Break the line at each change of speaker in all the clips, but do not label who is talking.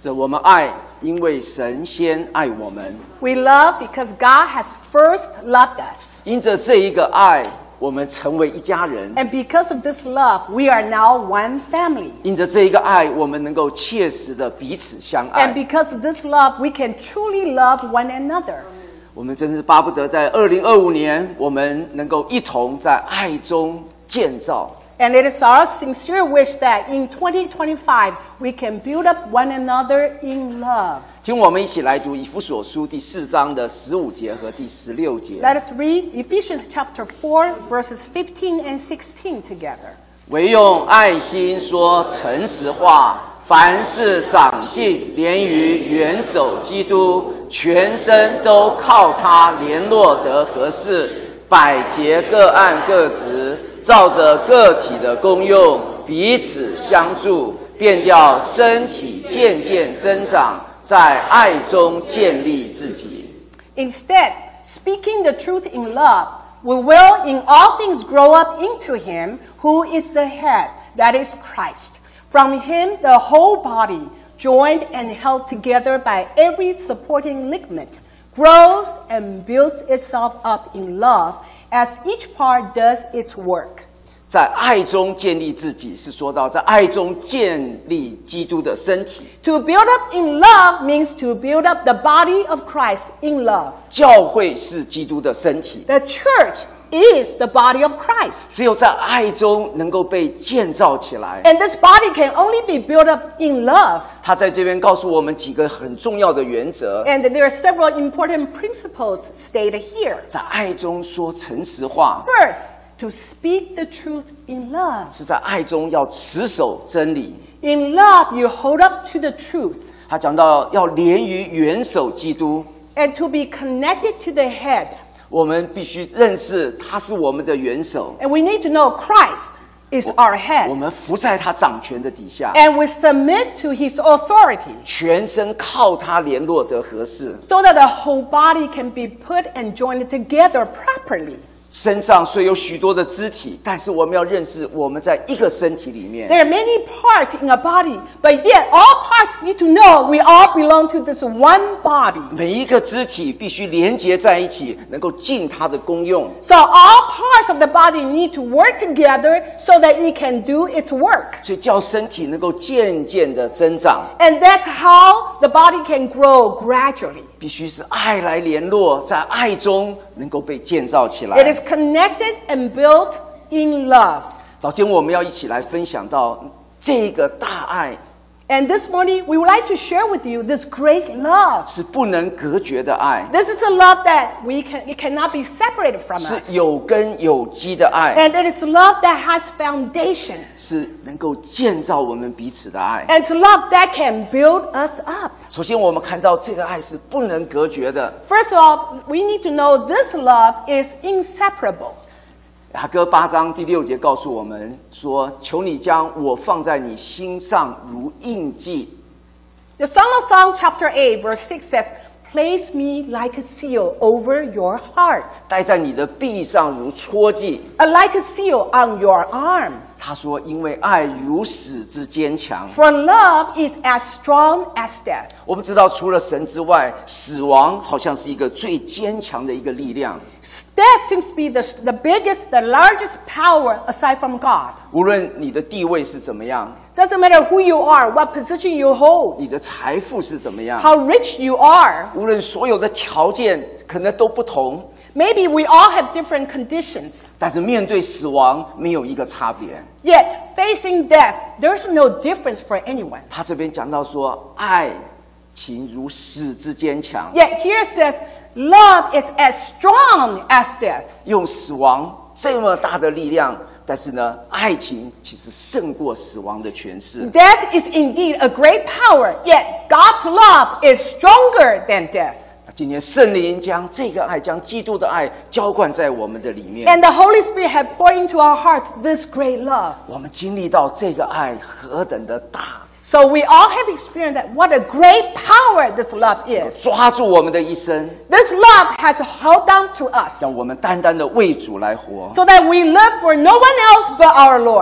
这我们爱，因为神先爱我们。
We love because God has first loved us.
因着这一个爱，我们成为一家人。
And because of this love, we are now one family.
因着这一个爱，我们能够切实的彼此相
And
爱。
because of this love, we can truly love one another.
我们真是巴不得在2025年，我们能够一同在爱中建造。
And it is our sincere wish that in 2025, we can build up one another in love.
请我们一起来读以弗所书第4章的15节和第16节。
Let us read Ephesians chapter 4, verses 15 and 16 together.
唯用爱心说诚实话，凡事长进，连于元首基督，全身都靠他联络得合适，百节各按各职，照着个体的功用，彼此相助，便叫身体渐渐增长，在爱中建立自己。
Instead, speaking the truth in love, we will in all things grow up into Him who is the head, that is Christ. From Him, the whole body, joined and held together by every supporting ligament, grows and builds itself up in love as each part does its work.
在爱中建立自己，是说到在爱中建立基督的身体。
To build up in love means to build up the body of Christ in love.
教会是基督的身体，
The church is the body of Christ.
只有在爱中能够被建造起来。
And this body can only be built up in love.
他在这边告诉我们几个很重要的原则，
And there are several important principles stated here.
在爱中说诚实话，
First, to speak the truth in love.
是在爱中要持守真理。
In love, you hold up to the truth.
他讲到要连于元首基督，
And to be connected to the head.
我们必须认识他是我们的元首，
And we need to know Christ is our
我
head.
们服在他掌权的底下，
And we submit to His authority.
全身靠他联络得合适。
So that the whole body can be put and joined together properly.
身上虽有许多的肢体，但是我们要认识我们在一个身体里面。
There are many parts in a body, but yet all parts need to know we all belong to this one body.
每一个肢体必须连结在一起，能够尽它的功用。
So all parts of the body need to work together so that it can do its work.
所以叫身体能够渐渐的增长，
And that's how the body can grow gradually.
必须是爱来联络，在爱中能够被建造起
It
来。
is connected and built in love.
早间我们要一起来分享到这个大爱
And this morning, we would like to share with you this great love.
是不能隔绝的爱，
This is a love that it cannot be separated from us.
是有根有基的爱，
And it is love that has foundation.
是能够建造我们彼此的爱。
And it's love that can build us up.
首先，我们看到这个爱是不能隔绝的。
First of all, we need to know this love is inseparable.
雅歌8章第6节告诉我们说：“求你将我放在你心上如印记。”
The Song of Songs chapter 8 verse 6 says, "Place me like a seal over your heart,
戴在你的臂上如戳记。
like a seal on your arm.
他说：“因为爱如死之坚强。
For love is as strong as death." ”
我们知道，除了神之外，死亡好像是一个最坚强的一个力量。
Death seems to be the biggest, the largest power aside from God.
无论你的地位是怎么样，
Doesn't matter who you are, what position you hold,
你的财富是怎么样，
how rich you are.
无论所有的条件可能都不同，
Maybe we all have different conditions.
但是面对死亡没有一个差别。
Yet, facing death, there's no difference for anyone.
他这边讲到说，爱情如死之坚强，
Yet here it says, love is as strong as death.
用死亡这么大的力量，但是呢，爱情其实胜过死亡的权势。
Death is indeed a great power, yet God's love is stronger than death.
今天圣灵将这个爱，将基督的爱浇灌在我们的里面。
And the Holy Spirit has poured into our hearts this great love.
我们经历到这个爱何等的大，
So we all have experienced that what a great power this love is.
抓住我们的一生，
This love has held on to us
让我们单单的为主来活。
so that we live for no one else but our Lord.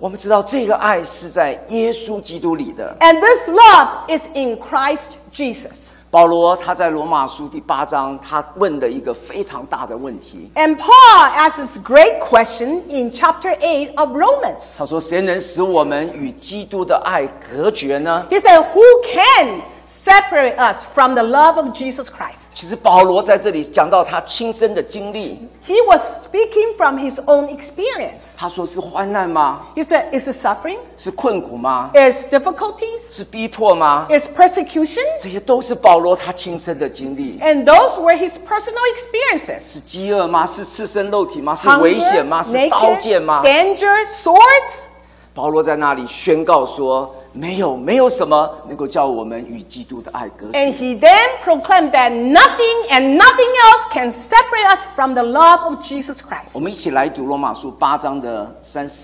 我们知道这个爱是在耶稣基督里的。
And this love is in Christ Jesus.
保罗他在罗马书第8章，他问的一个非常大的问题。
And Paul asks this great question in chapter 8 of Romans.
他说：“谁能使我们与基督的爱隔绝呢
He said, who can separate us from the love of Jesus Christ?”
其实保罗在这里讲到他亲身的经历，
He was speaking from his own experience.
他说是患难吗？
He said, is it suffering?
是困苦吗？
Is difficulties?
是逼迫吗？
Is persecution?
这些都是保罗他亲身的经历。
And those were his personal experiences.
是饥饿吗？是赤身肉体吗？是危险吗？
Hunger,
是刀剑
naked,
吗？
danger, swords.
保罗在那里宣告说：没有什么能够叫我们与基督的爱隔绝。
And he then proclaimed that nothing and nothing else can separate us from the love of Jesus
我
Christ.
们一起来读罗马书8章的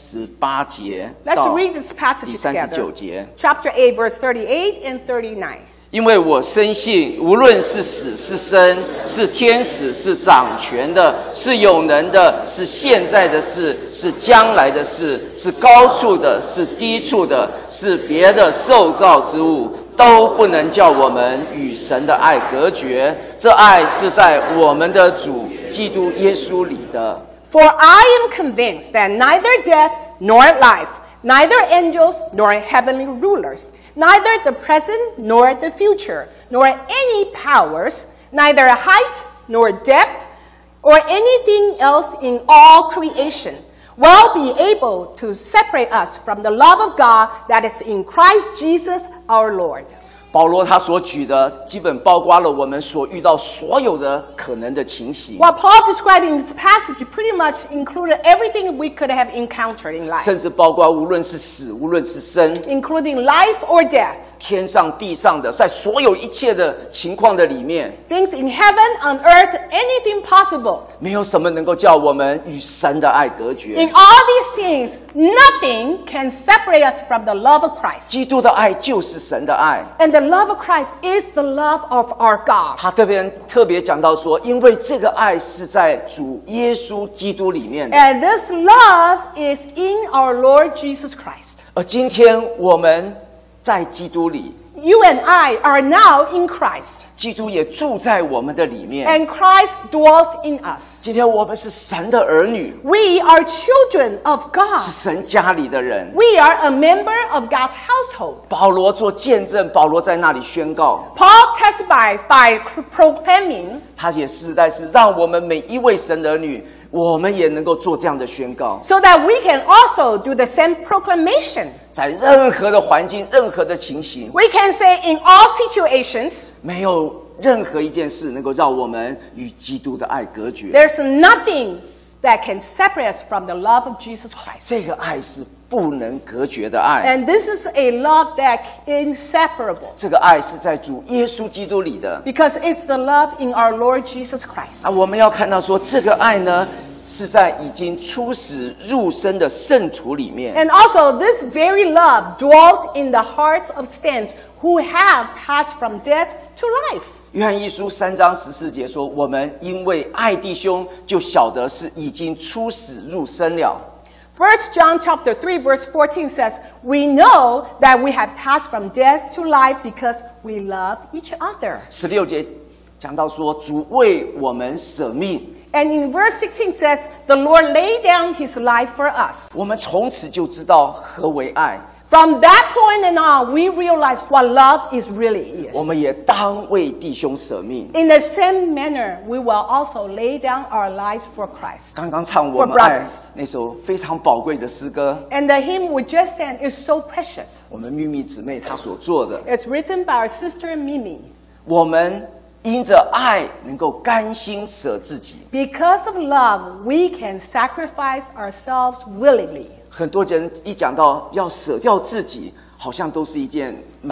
38节
Let's
到
read this
第
passage
39
together.
节。
Chapter 8, verse 38 and 39.
因为我深信，无论是死是生，是天使，是掌权的，是有能的，是现在的事，是将来的事，是高处的，是低处的，是别的受造之物，都不能叫我们与神的爱隔绝。这爱是在我们的主基督耶稣里的。
For I am convinced that neither death nor life, neither angels nor heavenly rulers, neither the present nor the future, nor any powers, neither height nor depth, or anything else in all creation, will be able to separate us from the love of God that is in Christ Jesus our Lord.
保罗他所举的基本包括了我们所遇到所有的可能的情形，
What Paul described in this passage pretty much included everything we could have encountered in life,
甚至包括无论是死，无论是生，
including life or death,
天上地上的，在所有一切的情况的里面，
things in heaven, on earth, anything possible.
没有什么能够叫我们与神的爱隔绝。
In all these things, nothing can separate us from the love of Christ.
基督的爱就是神的爱。
And the love of Christ is the love of our God.
他特别讲到说，因为这个爱是在主耶稣基督里面的。
And this love is in our Lord Jesus Christ.
而今天我们在基督里，
You and I are now in Christ,
基督也住在我们的里面。
and Christ dwells in us.
今天我们是神的儿女，
We are children of
是
God.
神家里的人。
We are a member of God's household.
保罗做见证，保罗在那里宣告，
Paul testified by proclaiming,
他也实在是让我们每一位神的儿女，我们也能够做这样的宣告，
so that we can also do the same proclamation.
在任何的环境、任何的情形，
We can say in all situations,
没有任何一件事能够让我们与基督的爱隔绝。
there's nothing that can separate us from the love of Jesus Christ.
这个爱是不能隔绝的爱，
And this is a love that is inseparable,
这个爱是在主耶稣基督里的。
because it's the love in our Lord Jesus Christ.
我们要看到说，这个爱呢，是在已经出死入生的圣徒里面。
And also, this very love dwells in the hearts of saints who have passed from death to life.
约翰一书3章14节说，我们因为爱弟兄，就晓得是已经出死入生了。
1 John chapter 3 verse 14 says, we know that we have passed from death to life because we love each other.
16节讲到说，主为我们舍命，
And in verse 16 says, the Lord laid down his life for us.
我们从此就知道何为爱，
From that point and on, we realize what love is really
我
is.
们也当为弟兄舍命。
In the same manner, we will also lay down our lives for Christ.
刚刚唱我们
For
爱
brothers
那首非常宝贵的诗歌，
And the hymn we just sang is so precious.
我们秘密姊妹她所做的，
It's written by our sister Mimi.
我们因着爱能够甘心舍自己。
Because of love, we can sacrifice ourselves willingly.
很多人一讲到要舍掉自己，好像都是一件蛮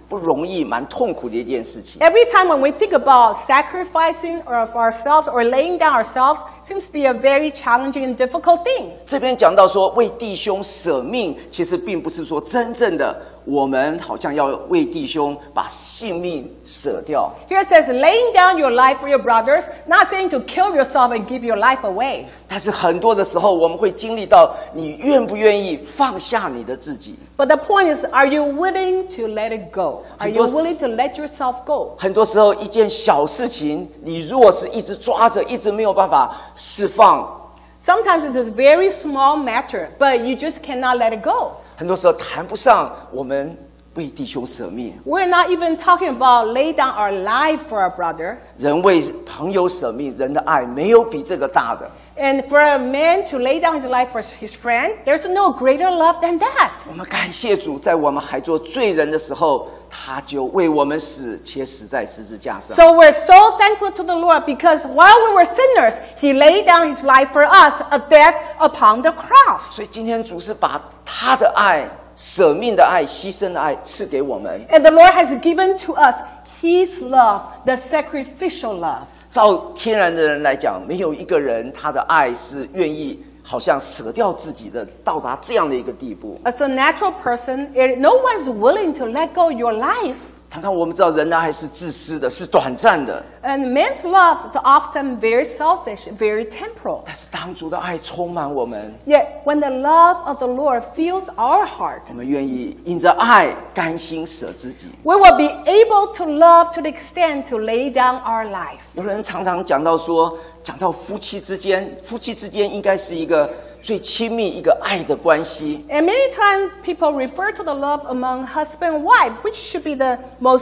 不容易、蛮痛苦的一件事情。
Every time when we think about sacrificing of ourselves or laying down ourselves, seems to be a very challenging and difficult thing.
这边讲到说为弟兄舍命，其实并不是说真正的我们好像要为弟兄把性命舍掉。
Here it says, laying down your life for your brothers, not saying to kill yourself and give your life away.
但是很多的时候，我们会经历到，你愿不愿意放下你的自己？
But the point is, are you willing to let it go? Are you
很多-
willing to let yourself go?
很多时候，一件小事情，你若是一直抓着，一直没有办法释放，
Sometimes it is a very small matter, but you just cannot let it go.
很多时候谈不上我们为弟兄舍命。
We're not even talking about lay down our life for our brother.
人为朋友舍命，人的爱没有比这个大的。
And for a man to lay down his life for his friend, there's no greater love than that.
我们感谢主，在我们还做罪人的时候，他就为我们死，且死在十字架上。
So we're so thankful to the Lord because while we were sinners, He laid down His life for us, a death upon the cross.
所以今天主是把他的爱、舍命的爱、牺牲的爱赐给我们。
And the Lord has given to us His love, the sacrificial love.
照天然的人来讲，没有一个人他的爱是愿意好像舍掉自己的，到达这样的一个地步。
As a natural person, no one's willing to let go your life.
常常我们知道人的爱是自私的，是短暂的。
And man's love is often very selfish, very temporal.
但是当主的爱充满我们，
Yet when the love of the Lord fills our heart,
我们愿意因着爱甘心舍自己。
we will be able to love to the extent to lay down our life.
有人常常讲到说，讲到夫妻之间，夫妻之间应该是一个最亲密一个爱的关系。
And many times people refer to the love among husband and wife, which should be the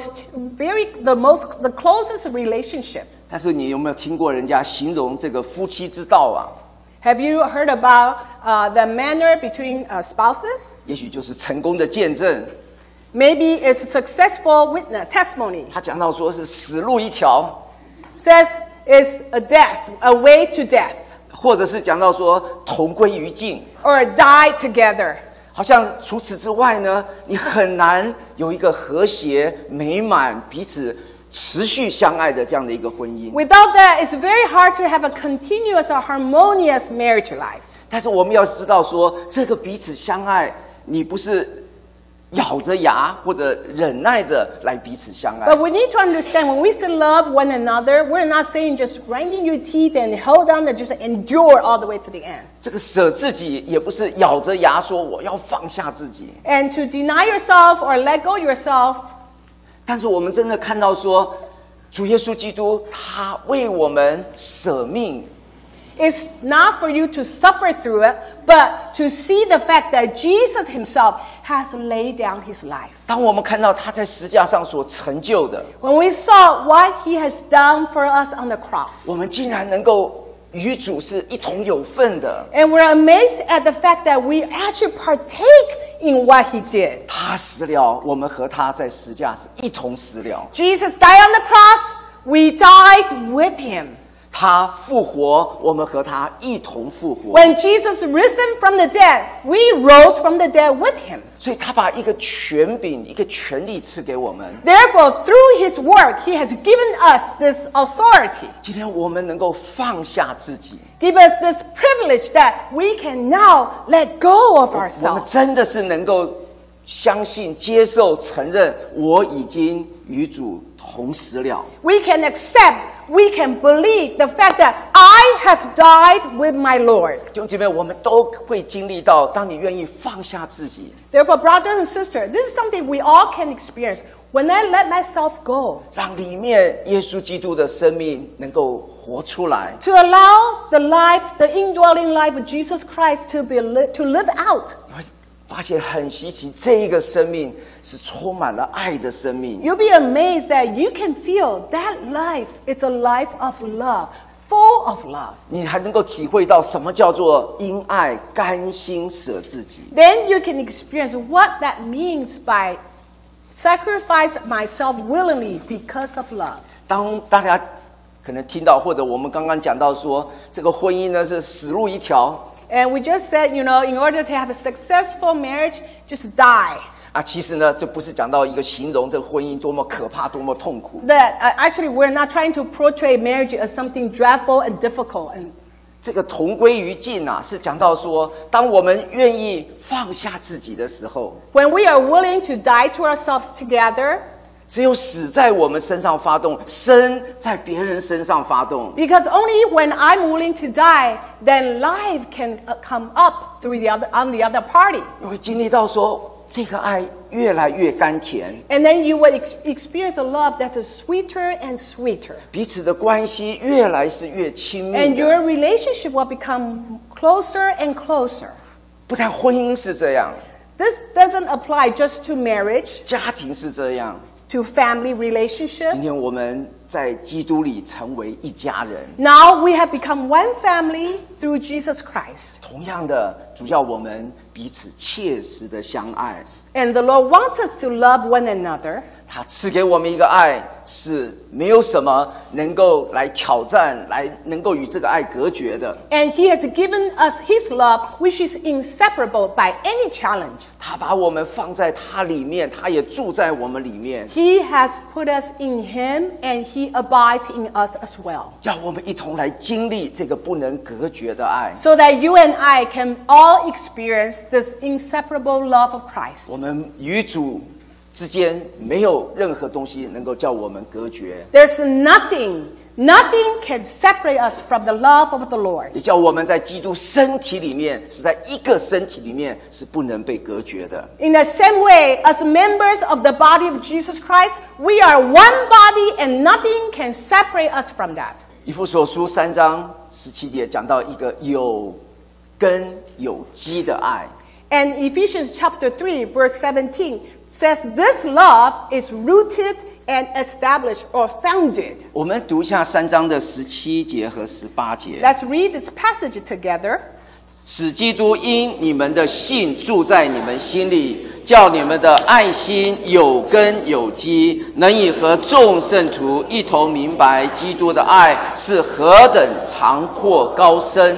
closest relationship.
但是你有没有听过人家形容这个夫妻之道啊？
Have you heard about the manner between spouses?
也许就是成功的见证。
Maybe it's a successful witness, testimony.
他讲到说是死路一条，
Says it's a death, a way to death,
或者是讲到说同归于尽。
or die together.
好像除此之外呢，你很难有一个和谐、美满、彼此持续相爱的这样的一个婚姻。
Without that, it's very hard to have a continuous or harmonious marriage life.
但是我们要知道说，这个彼此相爱，你不是咬着牙或者忍耐着来彼此相爱。
But we need to understand when we say love one another, we're not saying just grinding your teeth and hold on and just endure all the way to the end.
这个舍自己也不是咬着牙说我要放下自己。
And to deny yourself or let go yourself,
但是我们真的看到说，主耶稣基督他为我们舍命。
it's not for you to suffer through it, but to see the fact that Jesus himself has laid down his life.
当我们看到他在十字架上所成就的，
When we saw what he has done for us on the cross,
我们竟然能够与主是一同有份的。
and we're amazed at the fact that we actually partake in what he did.
他死了，我们和他在十字架是一同死了。
Jesus died on the cross, we died with him.
他复活，我们和他一同复活。
When Jesus risen from the dead, we rose from the dead with him.
所以他把一个权柄、一个权力赐给我们。
Therefore, through his work, he has given us this authority.
今天我们能够放下自己，
Give us this privilege that we can now let go of
我们
ourselves.
真的是能够相信、接受、承认，我已经与主同死了。
We can accept, we can believe the fact that I have died with my Lord.
弟兄姐妹，我们都会经历到，当你愿意放下自己，
Therefore, brothers and sisters, this is something we all can experience. When I let myself go,
让里面耶稣基督的生命能够活出来，
to allow the life, the indwelling life of Jesus Christ to live out,
你会发现很稀奇，这一个生命是充满了爱的生命。
you'll be amazed that you can feel that life is a life of love, full of love.
你还能够体会到什么叫做因爱甘心舍自己。
Then you can experience what that means by sacrifice myself willingly because of love.
当大家可能听到，或者我们刚刚讲到说，这个婚姻呢是死路一条，
And we just said, in order to have a successful marriage, just die.
其实呢，这不是讲到一个形容这个婚姻多么可怕、多么痛苦。
That actually we're not trying to portray marriage as something dreadful and difficult. And
这个同归于尽是讲到说，当我们愿意放下自己的时候，
when we are willing to die to ourselves together,
只有死在我们身上发动，生在别人身上发动。
because only when I'm willing to die, then life can come up through on the other party.
你会经历到说，这个爱越来越甘甜，
And then you will experience a love that's sweeter and sweeter.
彼此的关系越来是越亲密
And
的。
your relationship will become closer and closer.
不但婚姻是这样，
This doesn't apply just to marriage,
家庭是这样。
to family
今
relationship.
天我们在基督里成为一家人。
Now we have become one family through Jesus Christ.
同样的，主要我们彼此切实的相爱。
And the Lord wants us to love one another.
他赐给我们一个爱，是没有什么能够来挑战，能够与这个爱隔绝的。
And He has given us His love, which is inseparable by any challenge.
他把我们放在他里面，他也住在我们里面，
He has put us in Him and He abides in us as well.
叫我们一同来经历这个不能隔绝的爱。
So that you and I can all experience this inseparable love of Christ.
我们与主之间没有任何东西能够叫我们隔绝，
There's nothing can separate us from the love of the Lord.
也叫我们在基督身体里面，是在一个身体里面是不能被隔绝的。
In the same way, as members of the body of Jesus Christ, we are one body and nothing can separate us from that.
以弗所书3章17节讲到一个有根有基的爱。
And Ephesians chapter 3 verse 17 says this love is rooted and established or founded.
我们读一下3章的17节和18节。
Let's read this passage together.
使基督因你们的信住在你们心里，叫你们的爱心有根有基，能以和众圣徒一同明白基督的爱是何等长阔高深。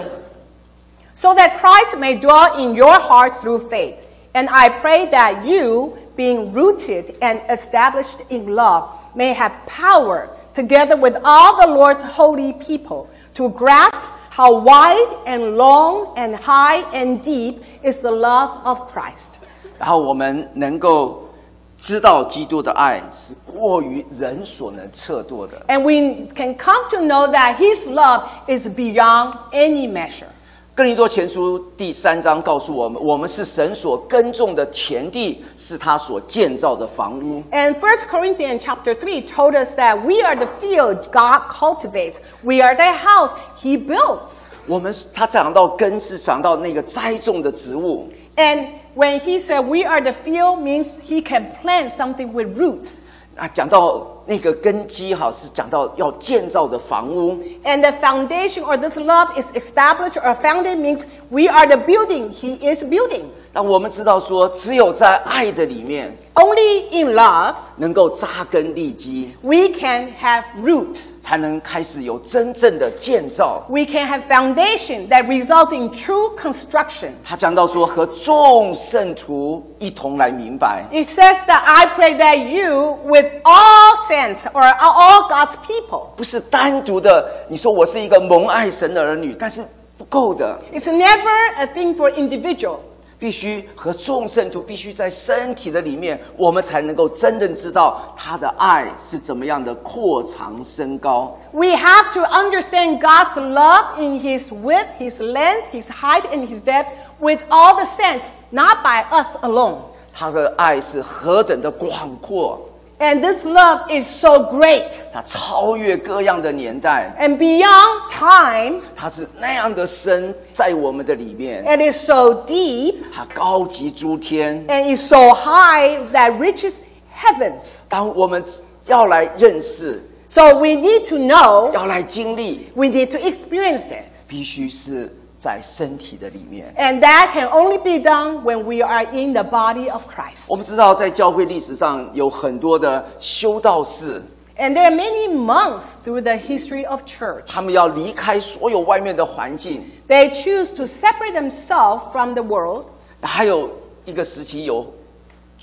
So that Christ may dwell in your hearts through faith. And I pray that you, being rooted and established in love, may have power, together with all the Lord's holy people, to grasp how wide and long and high and deep is the love of Christ.
然后我们能够知道基督的爱是过于人所能测度的。
And we can come to know that His love is beyond any measure.
哥林多前书第3章告诉我们，我们是神所耕种的田地，是他所建造的房屋。
And 1 Corinthians chapter 3 told us that we are the field God cultivates. We are the house He builds.
他讲到根是讲到那个栽种的植物，
And when He said we are the field means He can plant something with roots.
讲到那个根基是讲到要建造的房屋。
And the foundation or this love is established or founded means we are the building He is building.
但我们知道说，只有在爱的里面，
Only in love
能够扎根立基，
we can have roots.
才能开始有真正的建造。
We can have foundation that results in true construction.
他讲到说，和众圣徒一同来明白，
It says that I pray that you, with all saints or all God's people,
不是单独的。你说我是一个蒙爱神的儿女，但是不够的，
it's never a thing for individual.
必须和众圣徒必须在身体的里面，我们才能够真正知道他的爱是怎么样的扩长升高。
We have to understand God's love in His width, His length, His height, and His depth with all the saints, not by us alone.
他的爱是何等的广阔，
And this love is so great.
它超越各样的年代，
And beyond time,
它是那样的深在我们的里面，
it is so deep
它高及诸天。
and is so high that reaches heavens.
当我们要来认识，
So we need to know,
要来经历，
we need to experience it.
必须是在身体的里面。
And that can only be done when we are in the body of Christ.
我们知道在教会历史上有很多的修道士，
And there are many monks through the history of church.
他们要离开所有外面的环境。
They choose to separate themselves from the world.
还有一个时期有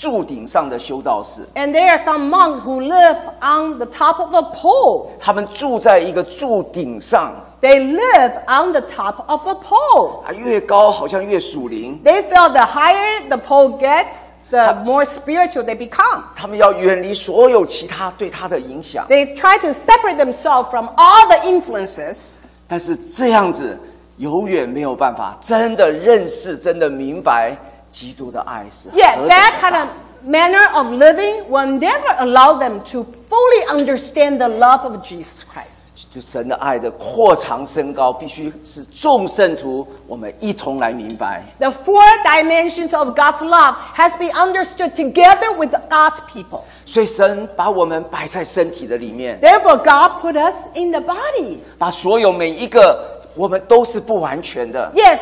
柱顶上的修道士，
And there are some monks who live on the top of a pole.
他们住在一个柱顶上，
They live on the top of a pole.
越高好像越属灵。
They feel the higher the pole gets, the more spiritual they become.
他们要远离所有其他对他的影响，
They try to separate themselves from all the influences.
但是这样子永远没有办法真的认识、真的明白基督的爱是何
Yet
等的
that kind
大
of manner of living will never allow them to fully understand the love of Jesus Christ.
就神的爱的扩长升高，必须是众圣徒我们一同来明白。
The four dimensions of God's love has been understood together with God's people.
所以神把我们摆在身体的里面，
Therefore, God put us in the body.
把所有每一个我们都是不完全的，
Yes,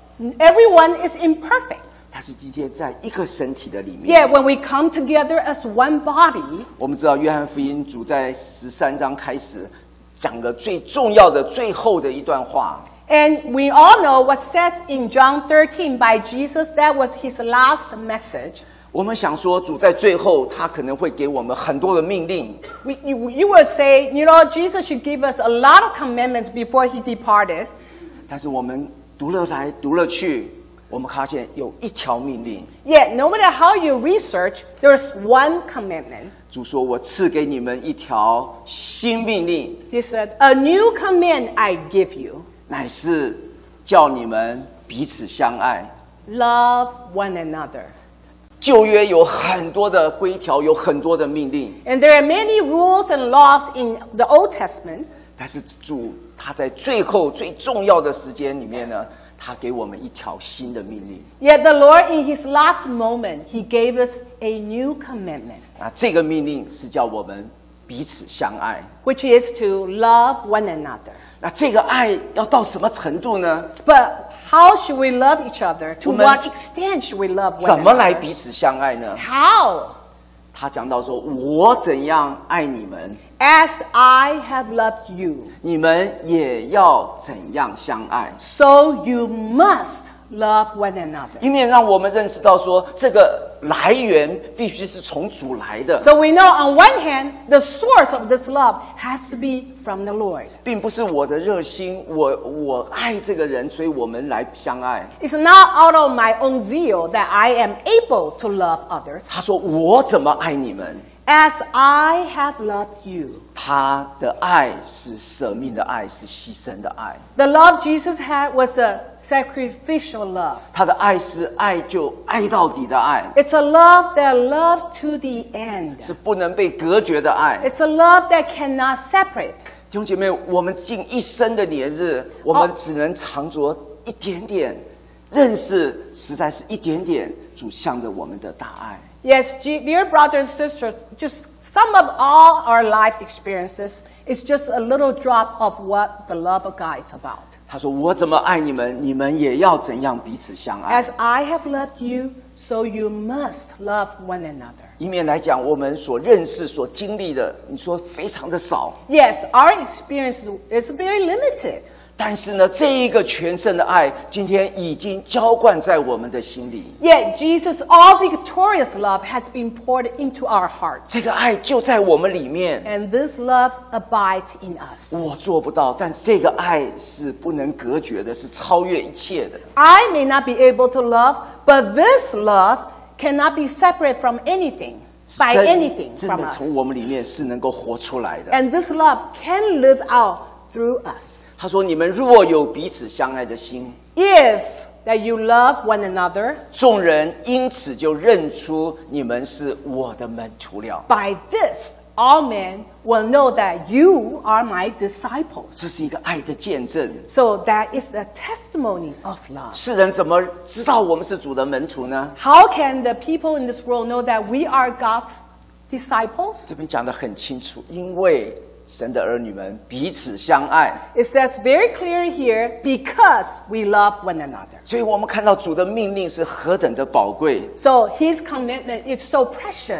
everyone is imperfect.
但是今天在一个身体的里面，
Yet when we come together as one body,
我们知道约翰福音主在13章开始讲的最重要的最后的一段话，
and we all know what's said in John 13 by Jesus, that was his last message.
我们想说主在最后他可能会给我们很多的命令，
You would say, Jesus should give us a lot of commandments before he departed.
但是我们读了来读了去，我们发现有一条命令，
Yet, no matter how you research, there's one commandment.
主说我赐给你们一条新命令，
He said, a new command I give you.
乃是叫你们彼此相爱。
Love one another.
旧约有很多的规条，有很多的命令，
And there are many rules and laws in the Old Testament.
但是主他在最后最重要的时间里面呢，他给我们一条新的命令。
Yet the Lord, in his last moment, he gave us a new commandment,
这个命令是叫我们彼此相爱。
which is to love one another.
那这个爱要到什么程度呢？
But how should we love each other? To
我们
what extent should we love
怎
one
么来
another?
彼此相爱呢？
How?
他讲到说，我怎样爱你们，
As I have loved you,
你们也要怎样相爱。
so you must love one another.
一面让我们认识到说，这个来源必须是从主来的，
So we know on one hand, the source of this love has to be from the Lord.
并不是我的热心，我爱这个人，所以我们来相爱。
It's not out of my own zeal that I am able to love others.
他说我怎么爱你们？
As I have loved you.
他的爱是舍命的爱，是牺牲的爱。
The love Jesus had was a sacrificial love.
他的爱是爱就爱到底的爱，
It's a love that loves to the end.
是不能被隔绝的爱。
It's a love that cannot separate.
弟兄姐妹，我们尽一生的年日，我们只能藏着一点点认识，实在是一点点主向着我们的大爱。
Yes, dear brothers and sisters, just sum up all our life experiences. It's just a little drop of what the love of God is about.
他说：“我怎么爱你们，你们也要怎样彼此相爱。
As I have loved you, so you must love one another. ”
一面来讲，我们所认识、所经历的，你说非常的少，
Yes, our experience is very limited.
但是呢，这一个全胜的爱，今天已经浇灌在我们的心里。
Yet Jesus' all-victorious love has been poured into our hearts.
这个爱就在我们里面。
And this love abides in us.
我做不到，但这个爱是不能隔绝的，是超越一切的。
I may not be able to love, but this love cannot be separate from anything, by anything
真
from
的
us.
从我们里面是能够活出来的。
And this love can live out through us.
他说：“你们若有彼此相爱的心，
If that you love one another,
众人因此就认出你们是我的门徒了。”
by this all men will know that you are my disciples.
这是一个爱的见证。
So that is the testimony of love.
世人怎么知道我们是主的门徒呢？
How can the people in this world know that we are God's disciples?
这边讲得很清楚，因为神的儿女们彼此相爱，
It says very clearly here, because we love one another.
所以我们看到主的命令是何等的宝贵。
So his commandment is so precious.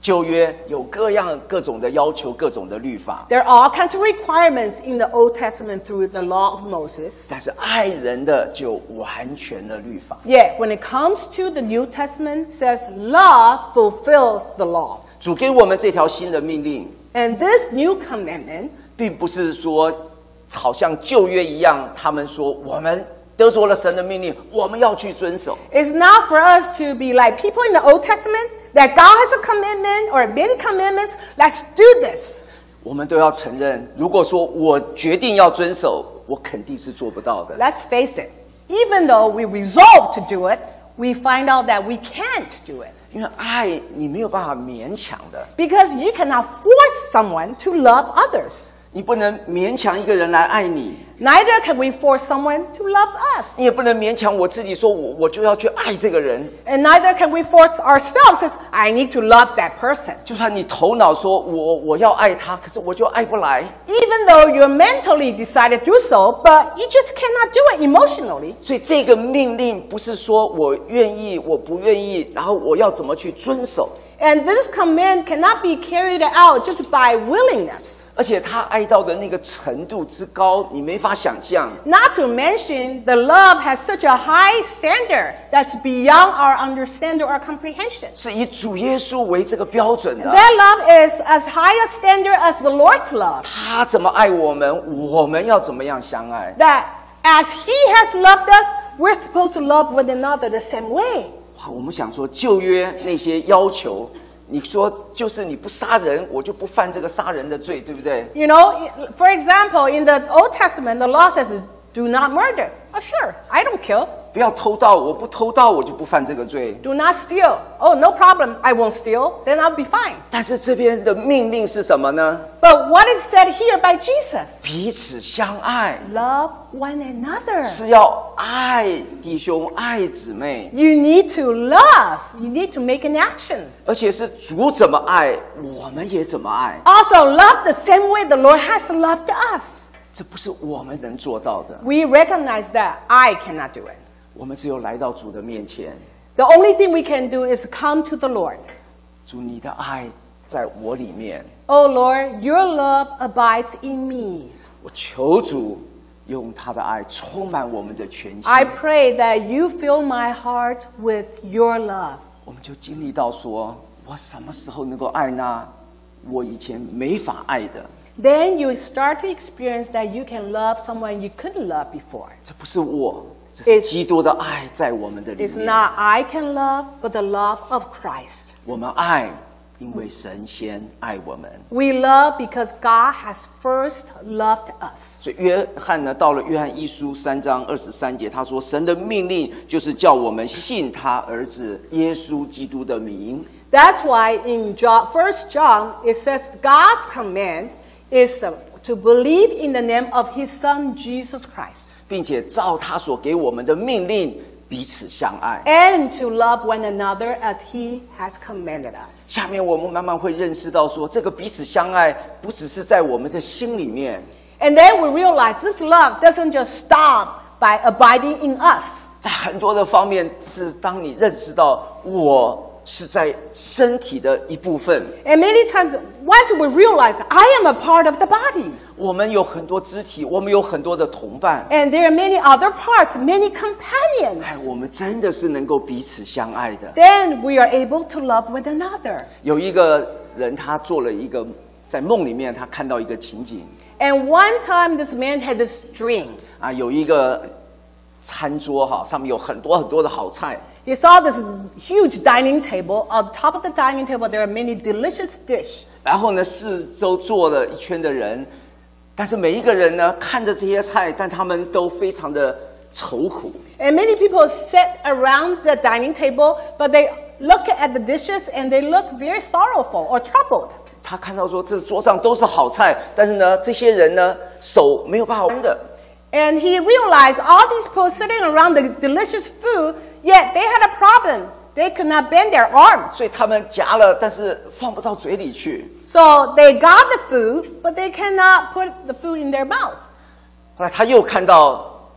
旧约有各种的要求，各种的律法，
There are all kinds of requirements in the Old Testament through the law of Moses.
但是爱人的就完全的律法。
Yet, when it comes to the New Testament, it says love fulfills the law.
主给我们这条新的命令，
And this new commandment
并不是说好像旧约一样，他们说我们得着了神的命令，我们要去遵守。
is not for us to be like people in the Old Testament, that God has a commitment or many commandments, let's do this.
我们都要承认，如果说我决定要遵守，我肯定是做不到的。
Let's face it. Even though we resolve to do it, we find out that we can't do it.
因为爱你没有办法勉强的，
Because you cannot force someone to love others.
你不能勉强一个人来爱你，
Neither can we force someone to love us.
你也不能勉强我自己说我就要去爱这个人。
And neither can we force ourselves as I need to love that person.
就算你头脑说我要爱他，可是我就爱不来。
Even though you're mentally decided to do so, but you just cannot do it emotionally.
所以这个命令不是说我愿意，我不愿意，然后我要怎么去遵守。
And this command cannot be carried out just by willingness.
而且他爱到的那个程度之高，你没法想象。
Not to mention, the love has such a high standard that's beyond our understanding or comprehension.
是以主耶稣为这个标准的。
That love is as high a standard as the Lord's love.
他怎么爱我们，我们要怎么样相爱。
That as He has loved us, we're supposed to love one another the same way.
哇，我们想说旧约那些要求，你说就是你不杀人，我就不犯这个杀人的罪，对不对？
You know, for example, in the Old Testament, the law says, do not murder. Oh, sure, I don't kill.
不要偷盗，我不偷盗，我就不犯这个罪。
Do not steal. Oh, no problem, I won't steal. Then I'll be fine.
但是这边的命令是什么呢？
But what is said here by Jesus?
彼此相爱，
Love one another.
是要爱弟兄、爱姊妹，
You need to love. You need to make an action.
而且是主怎么爱，我们也怎么爱。
Also, love the same way the Lord has loved us.
这不是我们能做到的，
We recognize that I cannot do it.
我们只有来到主的面前，
The only thing we can do is come to the Lord.
主你的爱在我里面，
Oh Lord, your love abides in me.
我求主用他的爱充满我们的全心。
I pray that you fill my heart with your love.
我们就经历到说，我什么时候能够爱那我以前没法爱的？
Then you start to experience that you can love someone you couldn't love before.
这不是我，这是基督的爱在我们的里
It's
面。
not I can love, but the love of Christ.
我们爱，因为神先爱我们。
We love because God has first loved us.
所以约翰呢，到了约翰一书3章23节，他说：“神的命令就是叫我们信他儿子耶稣基督的名。”
That's why in 1 John it says God's command is to believe in the name of His Son Jesus Christ
并且照他所给我们的命令彼此相爱。
and to love one another as He has commanded us.
下面我们慢慢会认识到说，这个彼此相爱不只是在我们的心里面，
And then we realize this love doesn't just stop by abiding in us.
在很多的方面是当你认识到我是在身体的一部分。
And many times, once we realize I am a part of the body,
我们有很多肢体，我们有很多的同伴，
and there are many other parts, many
哎，
companions,
我们真的是能够彼此相爱的。
then we are able to love one another.
有一个人他做了一个，在梦里面他看到一个情景
And one time this man had this dream.
啊，有一个餐桌哈，上面有很多很多的好菜，
He saw this huge dining table. On top of the dining table, there are many delicious dishes.
然后呢四周坐了一圈的人，但是每一个人呢看着这些菜，但他们都非常的愁苦。
And many people sit around the dining table, but they look at the dishes and they look very sorrowful or troubled.
他看到说这桌上都是好菜，但是呢这些人呢手没有办法弯的。
And he realized all these people sitting around the delicious food, yet they had a problem. They could not bend their arms.
所以他们夹了，但是放不到嘴里去。
So they got the food, but they cannot put the food in their mouth.
后来他又看到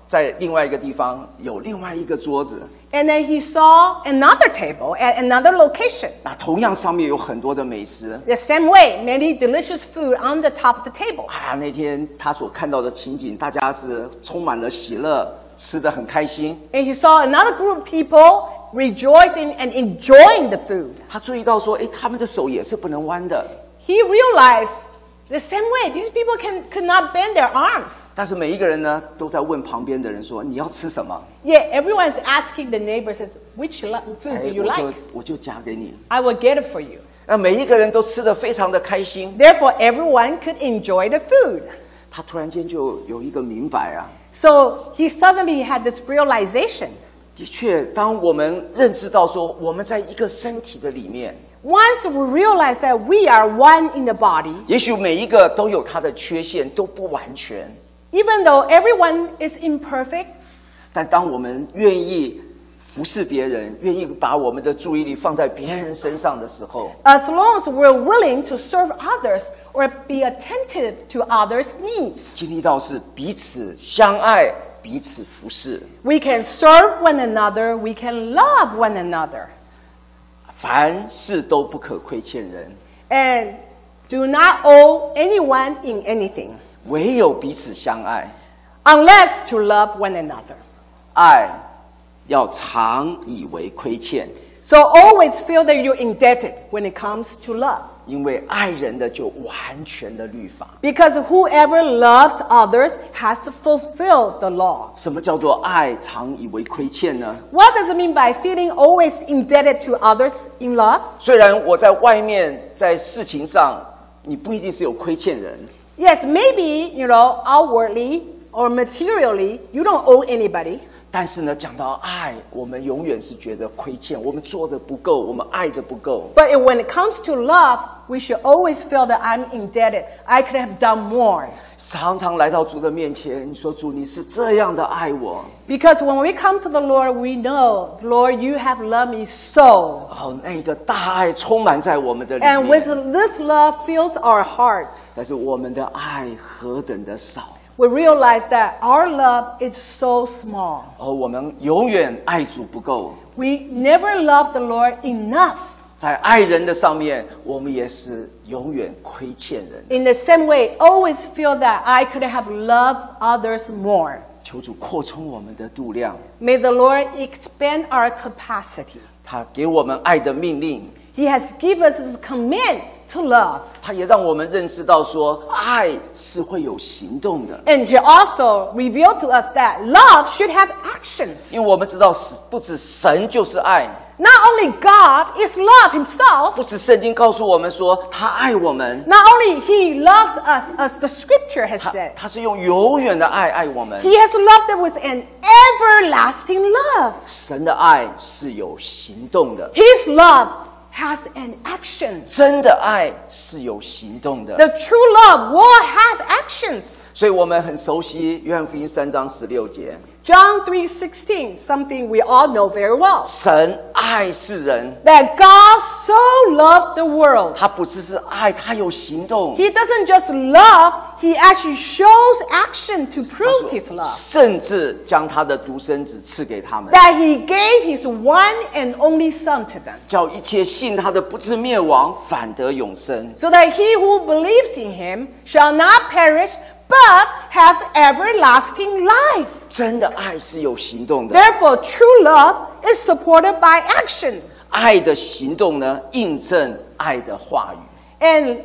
在另外一个地方有另外一个桌子，
And then he saw another table at another location.
那同样上面有很多的美食。
The same way, many delicious food on the top of the table.
那天他所看到的情景，大家是充满了喜乐，吃得很开心。
And he saw another group of people rejoicing and enjoying the food.
他注意到说，他们的手也是不能弯的。
He realized the same way, these people could not bend their arms.
但是每一个人呢，都在问旁边的人说：“你要吃什么？”
Yet everyone is asking the neighbors, which food do you
我就
like?
夹给你。
I will get it for you.
那每一个人都吃得非常的开心。
Therefore, everyone could enjoy the food.
他突然间就有一个明白啊，
So he suddenly had this realization.
的确，当我们认识到说我们在一个身体的里面，
Once we realize that we are one in the body,
也许每一个都有他的缺陷，都不完全。
even though everyone is imperfect,
但当我们愿意服侍别人，愿意把我们的注意力放在别人身上的时候，
as long as we're willing to serve others or be attentive to others' needs,
经历到是彼此相爱，彼此服侍，
we can serve one another, we can love one another,
凡事都不可亏欠人，
and do not owe anyone in anything,
唯有彼此相爱。
unless to love one another.
爱要常以为亏欠，
So always feel that you're indebted when it comes to love.
因为爱人的就完全的律法。
Because whoever loves others has to fulfill the law.
什么叫做爱常以为亏欠呢？
What does it mean by feeling always indebted to others in love?
虽然我在外面在事情上，你不一定是有亏欠人，
Yes, maybe, outwardly or materially, you don't owe anybody.
但是呢，讲到爱，我们永远是觉得亏欠，我们做的不够，我们爱的不够。
But when it comes to love, we should always feel that I'm indebted. I could have done more.
常常来到主的面前，你说主，你是这样的爱我，
Because when we come to the Lord, we know, Lord, you have loved me so.
哦，那个大爱充满在我们的里
And
面。
with this love fills our heart,
但是我们的爱何等的少，
we realize that our love is so small.
我们永远爱主不够，
We never love the Lord enough.
在爱人的上面，我们也是永远亏欠人。
In the same way, always feel that I could have loved others more.
求主扩充我们的度量，
May the Lord expand our capacity.
他给我们爱的命令，
He has given us His command to love.
他也让我们认识到说，爱是会有行动的。
And He also revealed to us that love should have actions.
因为我们知道，不止神就是爱，
Not only God is love Himself,
不止圣经告诉我们说他爱我们，
not only He loves us as the Scripture has said,
他是用永远的爱爱我们。
He has loved us with an everlasting love.
神的爱是有行动的，
His love has an action.
真的爱是有行动的。
The true love will have actions.
所以我们很熟悉约翰福音3章16节，
John 3:16, something we all know very well.
神爱世人，
That God so loved the world.
他不只是爱，他有行动。
He doesn't just love, He actually shows action to
他
prove
说
His love.
甚至将他的独生子赐给他们，
That He gave His one and only Son to them.
叫一切信他的不至灭亡，反得永生。
So that he who believes in Him shall not perish, but have everlasting life.
真的爱是有行动的，
Therefore, true love is supported by action.
爱的行动呢，印证爱的话语。
And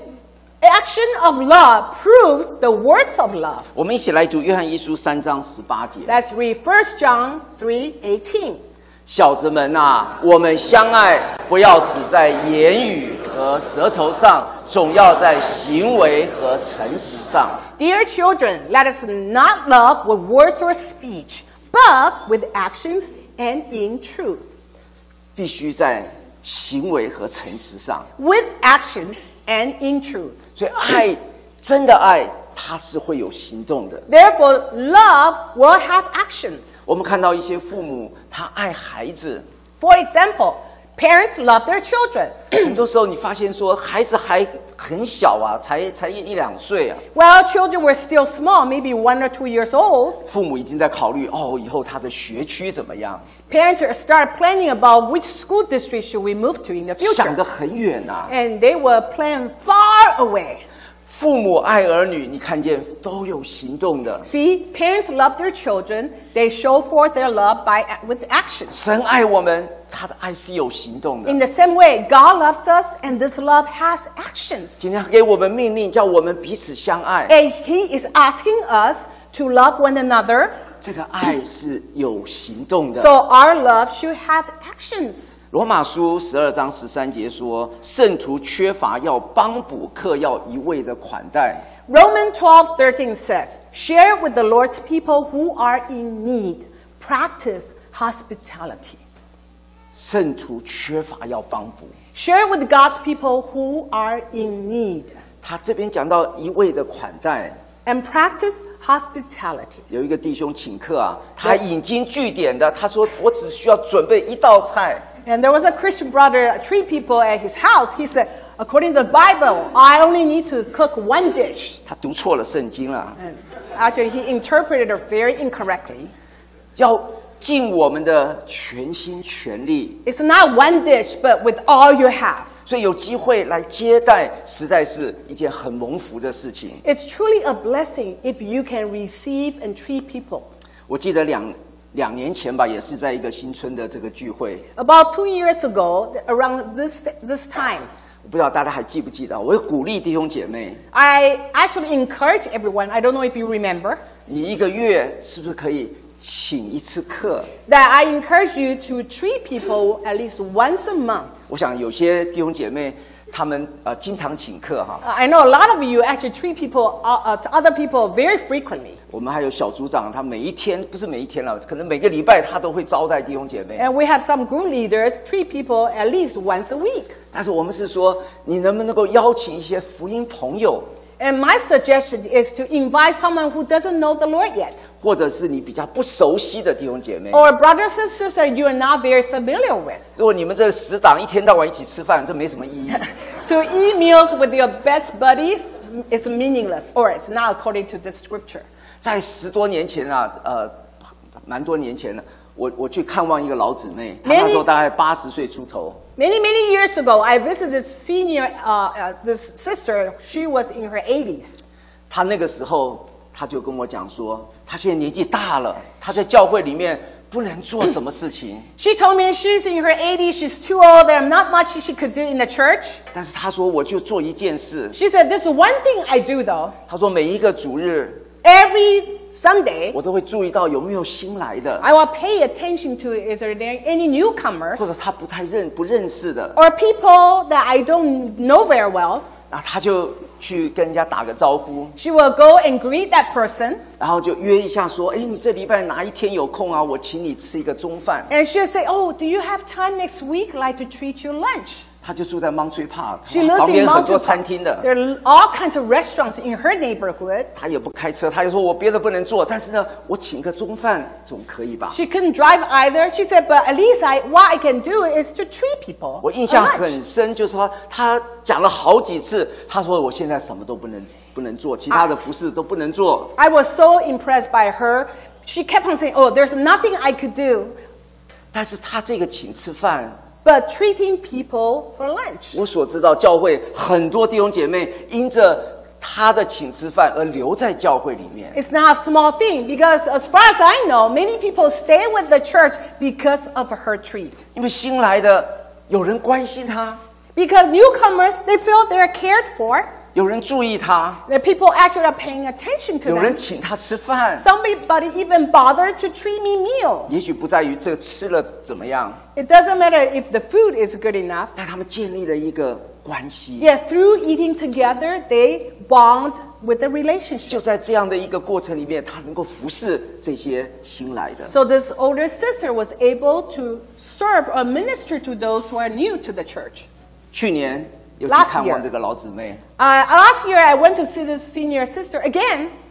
action of love proves the words of love.
我们一起来读约翰一书3章18节。
Let's read 1 John 3:18.
小子们啊，我们相爱，不要只在言语和舌头上，总要在行为和诚实上。
Dear children, let us not love with words or speech, but with actions and in truth.
必须在行为和诚实上。
With actions and in truth.
所以爱，真的爱，它是会有行动的。
Therefore, love will have actions.
我们看到一些父母，他爱孩子，
For example, Parents love their children.
很多时候你发现说孩子还很小啊，才1、2岁啊，
While children were still small, maybe 1 or 2 years old,
父母已经在考虑以后他的学区怎么样，
parents start planning about which school district should we move to in the
想
future.
得很远啊。
And they will plan far away.
父母爱儿女，你看见都有行动的。
See, parents love their children. They show forth their love with actions.
神爱我们，他的爱是有行动的
In。the same way, God loves us, and this love has actions.
今天给我们命令，叫我们彼此相爱。
And He is asking us to love one another,
这个爱是有行动的。
so our love should have actions.
罗马书12章13节说，圣徒缺乏要帮补，客要一味的款待。
Romans 12:13 says, "Share with the Lord's people who are in need. Practice hospitality."
圣徒缺乏要帮补，
Share with God's people who are in need.
他这边讲到一味的款待。
And practice hospitality.
有一个弟兄请客啊，他引经据典的，他说我只需要准备一道菜。
And there was a Christian brother, 3 people at his house. He said, according to the Bible, I only need to cook 1 dish.
他读错了圣经了，
And actually, he interpreted it very incorrectly.
要尽我们的全心全力。
It's not 1 dish, but with all you have.
所以有机会来接待，实在是一件很蒙福的事情。
It's truly a blessing if you can receive and treat people.
我记得两年前吧，也是在一个新春的这个聚会，
About 2 years ago, around this time,
我不知道大家还记不记得，我鼓励弟兄姐妹，
I actually encourage everyone, I don't know if you remember,
你1个月是不是可以请1次课？
that I encourage you to treat people at least once a month.
我想有些弟兄姐妹他们经常请客哈，
I know a lot of you actually treat people, other people very frequently.
我们还有小组长，他每一天不是每一天了，可能每个礼拜他都会招待弟兄姐妹。
And we have some group leaders treat people at least once a week.
但是我们是说，你能不能够邀请一些福音朋友，
And my suggestion is to invite someone who doesn't know the Lord yet,
或者是你比较不熟悉的弟兄姐妹。
or brothers and sisters you are not very familiar with,
如果你们这10党一天到晚一起吃饭，这没什么意义。
to eat meals with your best buddies is meaningless, or it's not according to this scripture.
在10多年前啊，蛮多年前了，我去看望一个老姊妹，她那时候大概80岁出头。
Many years ago, I visited this this sister. She was in her 80s.
她那个时候，她就跟我讲说，她现在年纪大了，她在教会里面不能做什么事情。
She told me she's in her 80s, she's too old, there's not much she could do in the church.
但是她说，我就做一件事。
She said, there's one thing I do though.
她说，每一个主日，
Every Sunday,
我都会注意到有没有新来的，
I will pay attention to is there any newcomers
或者她不认识的，
or people that I don't know very well.
那她就去跟人家打个招呼，
She will go and greet that person,
然后就约一下说，你这礼拜哪一天有空啊？我请你吃一个中饭。
and she'll say, oh, do you have time next week? I'd like to treat you lunch.
她就住在 Monterey Park，
She lives
旁
in
边很多
Mountain
餐厅
Park.
的。
There are all kinds of restaurants in her neighborhood.
她也不开车，她就说我别的不能做，但是呢，我请个中饭总可以吧？
She couldn't drive either. She said, but at least what I can do is to treat people.
我印象
for lunch.
很深，就是说她讲了好几次，她说我现在什么都不能做，其他的服饰都不能做。
I was so impressed by her. She kept on saying, oh, there's nothing I could do
但是她这个请吃饭，
but treating people for lunch.
我所知道教会很多弟兄姐妹因着她的请吃饭而留在教会里面。
It's not a small thing because as far as I know, many people stay with the church because of her treat.
因为新来的有人关心她，
Because newcomers, they feel they're cared for.
有人注意她，
The people actually are paying attention to
有人
them.
请她吃饭。
Somebody even bothered to treat me meal.
也许不在于这吃了怎么样，
It doesn't matter if the food is good enough.
但他们建立了一个关系。
Yet through eating together, they bond with the
就
relationship.
在这样的一个过程里面，他能够服侍这些新来的。
So this older sister was able to serve or minister to those who are new to the church.
去年又去
Last
看望
year.
这个老姊妹，
Last year, I went to see this senior sister again.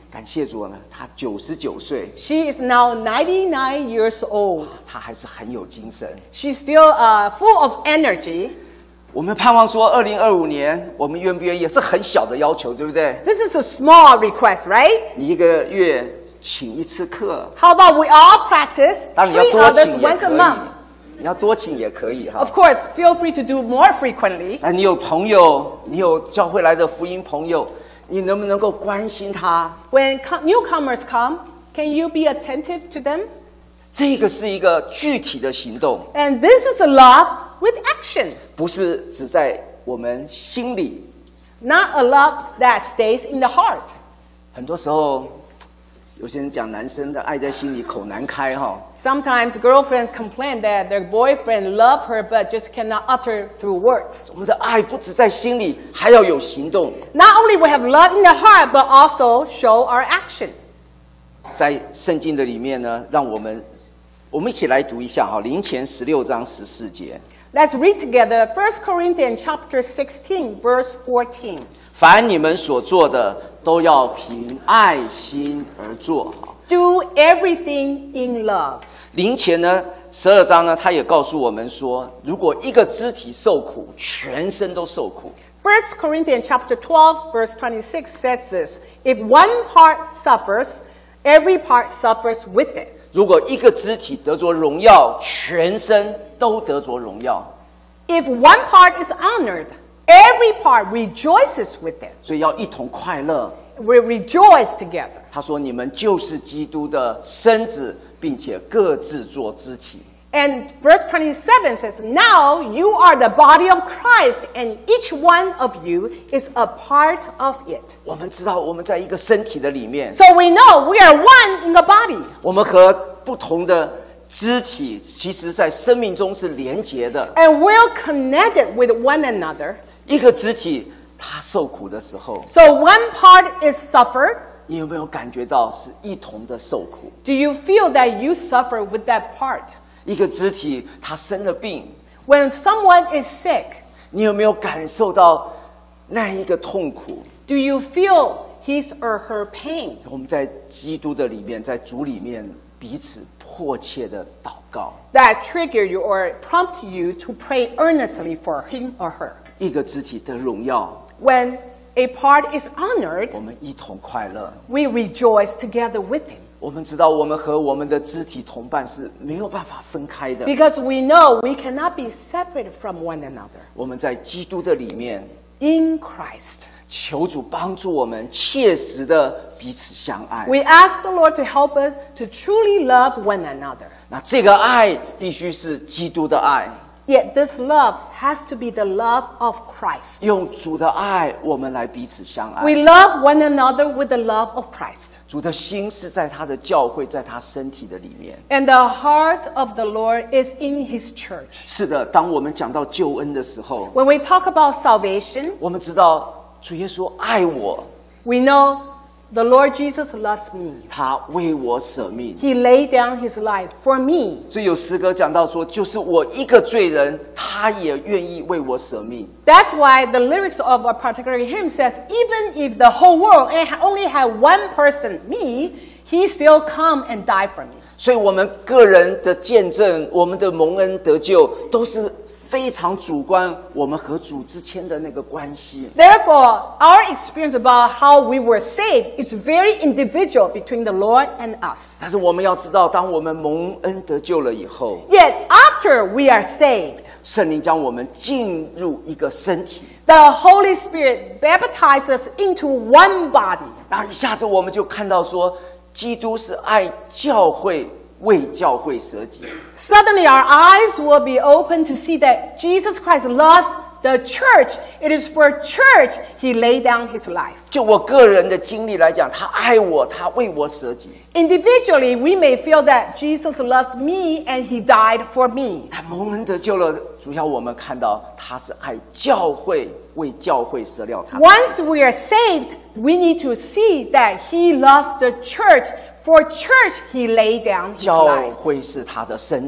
感谢主呢，他99岁，
She is now 99 years old.
他还是很有精神。
She's still full of energy.
我们盼望说2025年我们愿不愿意，也是很小的要求，对不对？
This is a small request, right?
你一个月请一次课，
How about we all practice
当然你要
3
多
others
请也
once
可
a
以
month?
你要多请也可以哈
Of。course, feel free to do more frequently.
那你有朋友，你有教会来的福音朋友，你能不能够关心他？
When newcomers come, can you be attentive to them?
这个是一个具体的行动，
And this is a love with action,
不是只在我们心里。
not a love that stays in the heart.
很多时候，有些人讲男生的爱在心里口难开哈。
Sometimes girlfriends complain that their boyfriend love her but just cannot utter through words.
我们的爱不只在心里，还要有行动。
Not only we have love in the heart, but also show our action.
在圣经的里面呢，让我们一起来读一下哈，林前16章14节。
Let's read together 1 Corinthians chapter 16, verse 14.
凡你们所做的，都要凭爱心而做。
Do everything in love.
林前呢，12章呢，他也告诉我们说，如果一个肢体受苦，全身都受苦。
1 Corinthians chapter 12, verse 26 says this: If one part suffers, every part suffers with it.
如果一个肢体得着荣耀，全身都得着荣耀。
If one part is honored, every part rejoices with it.
所以要一同快乐。
We rejoice together.
他说：“你们就是基督的身子，并且各自做肢体。”
And verse 27 says, Now you are the body of Christ, and each one of you is a part of it.
我们知道我们在一个身体的里面，
So we know we are one in the body.
我们和不同的肢体，其实在生命中是连结的。
And we're connected with one another.
一个肢体，它受苦的时候，
So one part is suffered.
你有没有感觉到是一同的受苦？
Do you feel that you suffer with that part?
一个肢体，它生了病，
When someone is sick,
你有没有感受到那一个痛苦？
do you feel his or her pain?
我们在基督的里面，在主里面彼此迫切的祷告。
That trigger you or prompt you to pray earnestly for him or her.
一个肢体的荣耀，
When a part is honored,
我们一同快乐。
we rejoice together with him.
我们知道，我们和我们的肢体同伴是没有办法分开的。
Because we know we cannot be separated from one another.
我们在基督的里面，
In Christ.
求主帮助我们切实的彼此相爱。
We ask the Lord to help us to truly love one another.
那这个爱必须是基督的爱，
Yet this love has to be the love of Christ.
用主的爱，我们来彼此相爱。
We love one another with the love of Christ.
主的心是在他的教会，在他身体的里面。
And the heart of the Lord is in his church.
是的，当我们讲到救恩的时候，
When we talk about salvation,
我们知道主耶稣爱我，
we know the Lord Jesus loves me.
他为我舍命。
He laid down his life for me.
所以有诗歌讲到说，就是我一个罪人，他也愿意为我舍命。
That's why the lyrics of a particular hymn says, even if the whole world only had one person, me, he still come and die for me.
所以我们个人的见证，我们的蒙恩得救，都是非常主观，我们和主之间的那个关系。
Therefore, our experience about how we were saved is very individual between the Lord and us.
但是我们要知道，当我们蒙恩得救了以后，
Yet, after we are saved,
圣灵将我们进入一个身体，
the Holy Spirit baptizes us into one body.
然后一下子我们就看到说，基督是爱教会，为教会舍己。
Suddenly, our eyes will be open to see that Jesus Christ loves the church. It is for church he laid down his life.
就我个人的经历来讲，他爱我，他为我舍己。
Individually, we may feel that Jesus loves me and he died for me.
他蒙恩得救了，主要我们看到他是爱教会，为教会舍了他。
Once we are saved, we need to see that he loves the church. For church, he laid down his
教
life.
会是他的身体，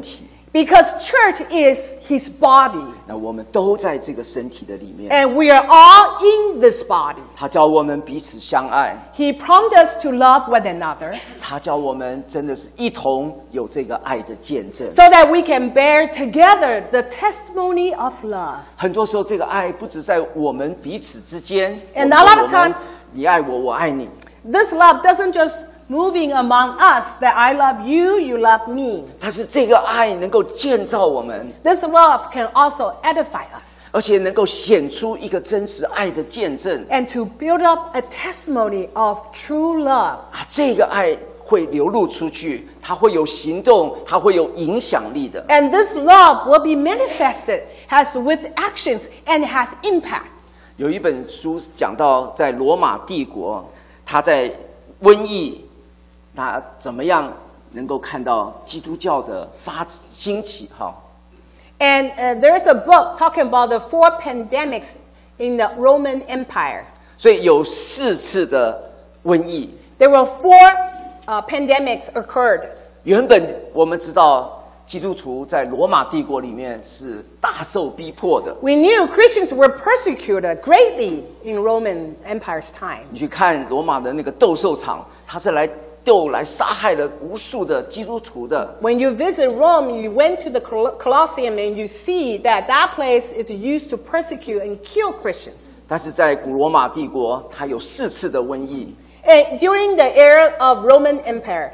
Because church is his body.
那我们都在这个身体的里面。
And we are all in this body.
他叫我们彼此相爱，
He prompted us to love one another
他叫我们真的是一同有这个爱的见证。
so that we can bear together the testimony of love.
很多时候，这个爱不止在我们彼此之间，
And a lot of times-
你爱我，我爱你。
This love doesn't just moving among us that I love you, you love me.
但是这个爱能够建造我们，
This love can also edify us
而且能够显出一个真实爱的见证。
and to build up a testimony of true love.
这个爱会流露出去，它会有行动，它会有影响力的。
And this love will be manifested as with actions and has impact.
有一本书讲到，在罗马帝国，他在瘟疫，那怎么样能够看到基督教的兴起？哈。
And there's a book talking about the 4 pandemics in the Roman Empire.
所以有4次的瘟疫。
There were 4 pandemics occurred.
原本我们知道，基督徒在罗马帝国里面是大受逼迫的。
We knew Christians were persecuted greatly in Roman Empire's time.
你去看罗马的那个斗兽场，它是来杀害了无数的基督徒的。
When you visit Rome, you went to the Colosseum and you see that that place is used to persecute and kill Christians.
但是在古罗马帝国，它有4次的瘟疫。
And during the era of Roman Empire,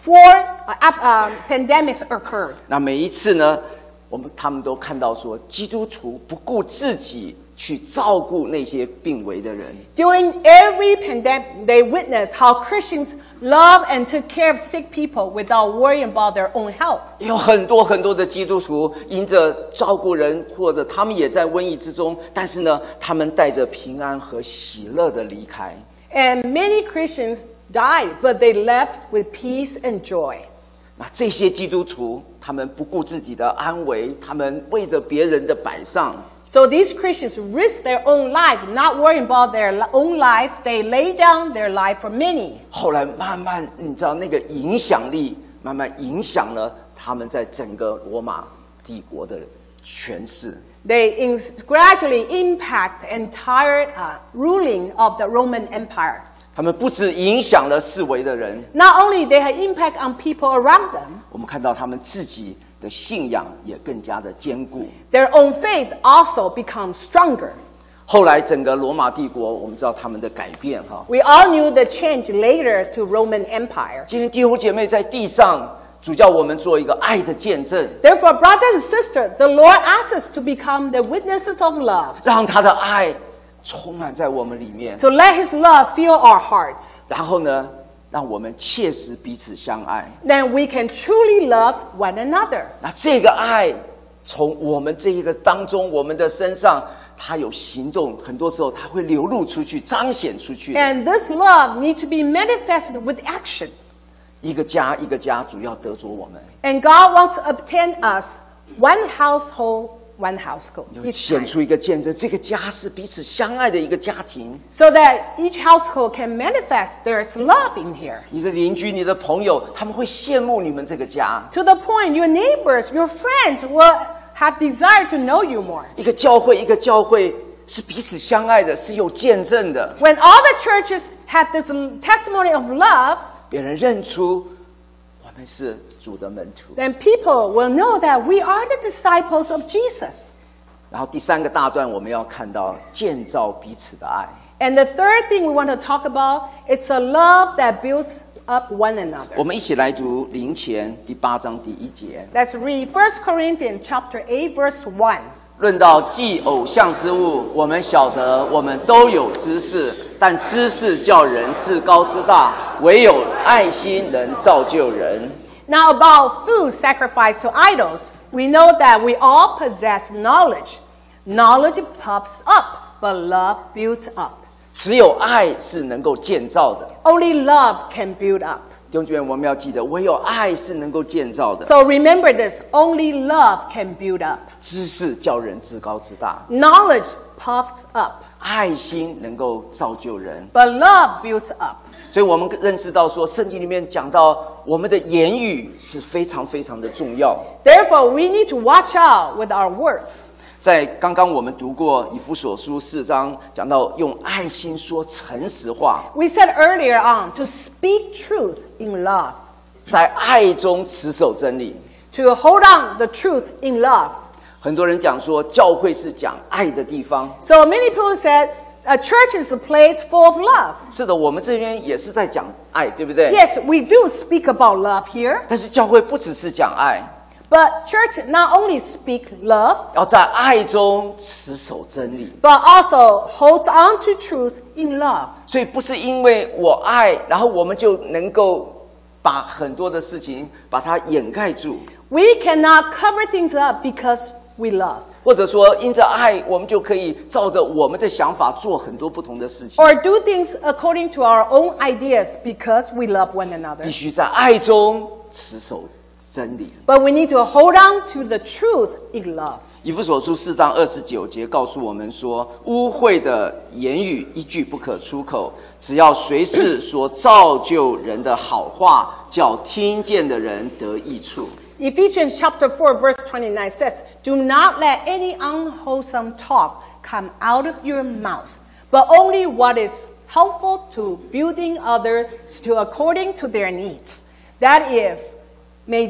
4 pandemics occurred.
那每一次呢，他们都看到说，基督徒不顾自己去照顾那些病危的人。
During every pandemic, they witnessed how Christians loved and took care of sick people without worrying about their own health.
有很多的基督徒因着照顾人，或者他们也在瘟疫之中，但是呢，他们带着平安和喜乐的离开。
And many Christians died, but they left with peace and joy.
那这些基督徒，他们不顾自己的安危，他们为着别人的摆上。
So these Christians risked their own life, not worrying about their own life. They lay down their life for many.
后来慢慢，你知道那个影响力慢慢影响了他们在整个罗马帝国的权势。
They gradually impact the entire ruling of the Roman Empire.
他们不止影响了四围的人，
Not only they had impact on people around them,
我们看到他们自己的信仰也更加的坚固。
their own faith also becomes stronger.
后来整个罗马帝国，我们知道他们的改变哈。
We all knew the change later to Roman Empire.
今天弟兄姐妹在地上，主叫我们做一个爱的见证，
Therefore, brothers and sisters, the Lord asks us to become the witnesses of love,
让他的爱充满在我们里面。
to let His love fill our hearts.
然后呢，让我们切实彼此相爱。
Then we can truly love one another.
那这个爱从我们这一个当中，我们的身上，它有行动，很多时候它会流露出去，彰显出去。
And this love needs to be manifested with action.
一个家一个家，主要得着我们，
And God wants to obtain us one household, one household.
就
each
显
time.
出一个见证，这个家是彼此相爱的一个家庭。
So that each household can manifest there's love in here.
你的邻居、你的朋友，他们会羡慕你们这个家。
To the point your neighbors, your friends will have desire to know you more.
一个教会是彼此相爱的，是有见证的。
When all the churches have this testimony of love,
别人认出我们是主的门徒。
then people will know that we are the disciples of Jesus.
然后第三个大段我们要看到建造彼此的爱。
And the third thing we want to talk about, it's a love that builds up one another.
我们一起来读林前第8章第1节。
Let's read 1 Corinthians chapter 8, verse 1.
论到祭偶像之物，我们晓得我们都有知识，但知识叫人自高自大，唯有爱心能造就人。
Now about food sacrificed to idols, we know that we all possess knowledge. Knowledge puffs up, but love builds up.
只有爱是能够建造的。
Only love can build up.
弟兄姐妹，我们要记得，唯有爱是能够建造的。
So remember this, only love can build up.
知识叫人自高自大，
Knowledge puffs up,
爱心能够造就人。
but love builds up.
所以我们认识到说，圣经里面讲到我们的言语是非常非常的重要。
Therefore, we need to watch out with our words.
在刚刚我们读过以弗所书4章，讲到用爱心说诚实话，
We said earlier on to speak truth in love,
在爱中持守真理。
to hold on the truth in love.
很多人讲说，教会是讲爱的地方。
So many people said a church is a place full of love.
是的，我们这边也是在讲爱，对不对？
Yes, we do speak about love here,
但是教会不只是讲爱，
but church not only speak love,
要在爱中持守真理。
but also holds on to truth in love.
所以不是因为我爱，然后我们就能够把很多的事情把它掩盖住，
We cannot cover things up because we love,
或者说因着爱，我们就可以照着我们的想法做很多不同的事情。
or do things according to our own ideas because we love one another.
必须在爱中持守真理。
But we need to hold on to the truth in love.
以弗所书4章29节告诉我们说，污秽的言语一句不可出口，只要随时说造就人的好话，叫听见的人得益处。
Ephesians chapter 4 verse 29 says, "Do not let any unwholesome talk come out of your mouth, but only what is helpful to building others to according to their needs, that it may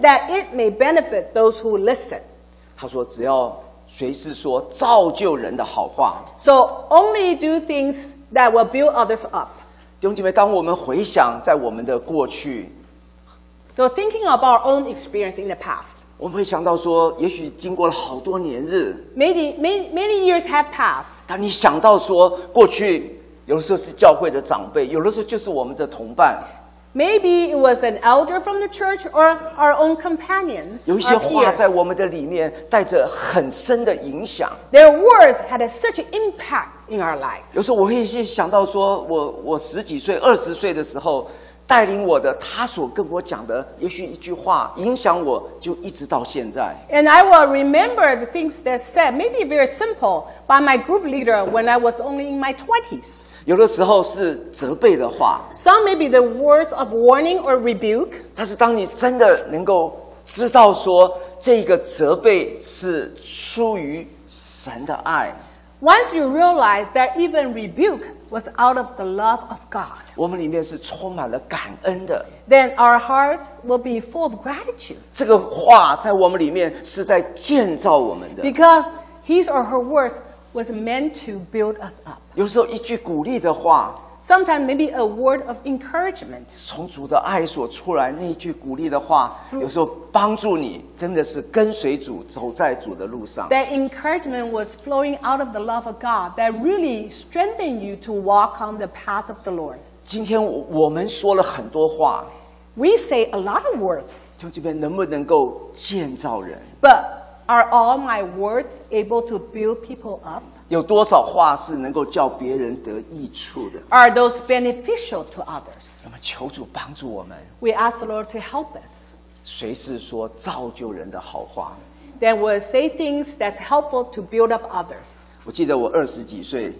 benefit those who listen."
他说，只要随时说造就人的好话。
So only do things that will build others up.
弟兄姐妹，当我们回想在我们的过去，
So thinking of our own experience in the past,
我们会想到说，也许经过了好多年日，
many years have passed.
当你想到说，过去有的时候是教会的长辈，有的时候就是我们的同伴，
Maybe it was an elder from the church or our own companions,
有一些
our
话
peers.
在我们的里面带着很深的影响。
Their words had such an impact in our life.
有时候我会去想到说，我10几岁、20岁的时候，带领我的他所跟我讲的，也许一句话影响我，就一直到现在。
And I will remember the things that said, maybe very simple, by my group leader when I was only in my 20s.
有的时候是责备的话，
Some may be the words of warning or rebuke.
但是当你真的能够知道说，这个责备是出于神的爱，
Once you realize that even rebuke was out of the love of God,
我们里面是充满了感恩的。
then our hearts will be full of gratitude
这个话在我们里面是在建造我们的。
because his or her words was meant to build us up.
有时候一句鼓励的话，
Sometimes maybe a word of encouragement
从主的爱所出来那一句鼓励的话，有时候帮助你真的是跟随主，走在主的路上。
that encouragement was flowing out of the love of God that really strengthened you to walk on the path of the Lord.
今天我们说了很多话，
We say a lot of words,
就这边能不能够建造人？
but are all my words able to build people up?
有多少话是能够叫别人得益处的？
Are those beneficial to others?
那么求主帮助我们，
We ask the Lord to help us.
随时说造就人的好话。
Then we'll say things that's helpful to build up others.
我记得我20几岁，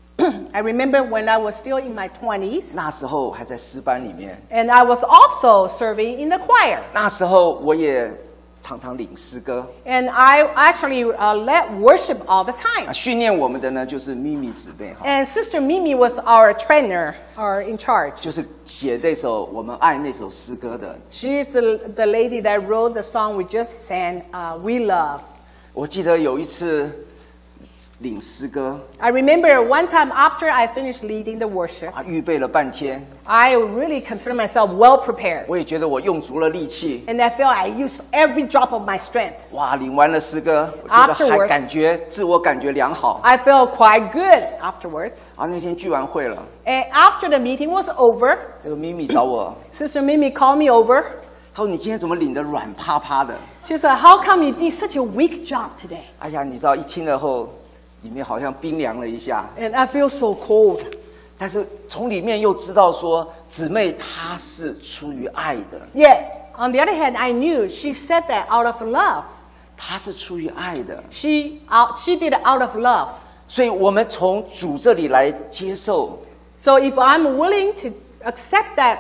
I remember when I was still in my 20s,
那时候还在诗班里面，
and I was also serving in the choir.
那时候我也常常领诗歌。
And I actually led worship all the time.
训练我们的呢就是咪咪姊妹哈，
And Sister Mimi was our trainer, or in charge.
就是写那首我们爱那首诗歌的。
She is the lady that wrote the song we just sang, We Love.
我记得有一次领诗歌
I remember one time after I finished leading the worship,
预备了半天，
I really consider myself well prepared.
我也觉得我用足了力气。
And I felt I used every drop of my strength.
哇，领完了诗歌，我觉得还
Afterwards
自我感觉良好。
I felt quite good afterwards.
那天聚完会了，
And after the meeting was over,
这个咪咪找我，
Sister Mimi called me over.
她说你今天怎么领得软趴趴的？
She said, "How come you did such a weak job today?"
哎呀，你知道一听了后，里面好像冰凉了一下，
And I feel so cold.
但是从里面又知道说，姊妹她是出于爱的，
Yet, on the other hand, I knew she said that out of love.
她是出于爱的，
She did it out of love.
所以我们从主这里来接受，
So if I'm willing to accept that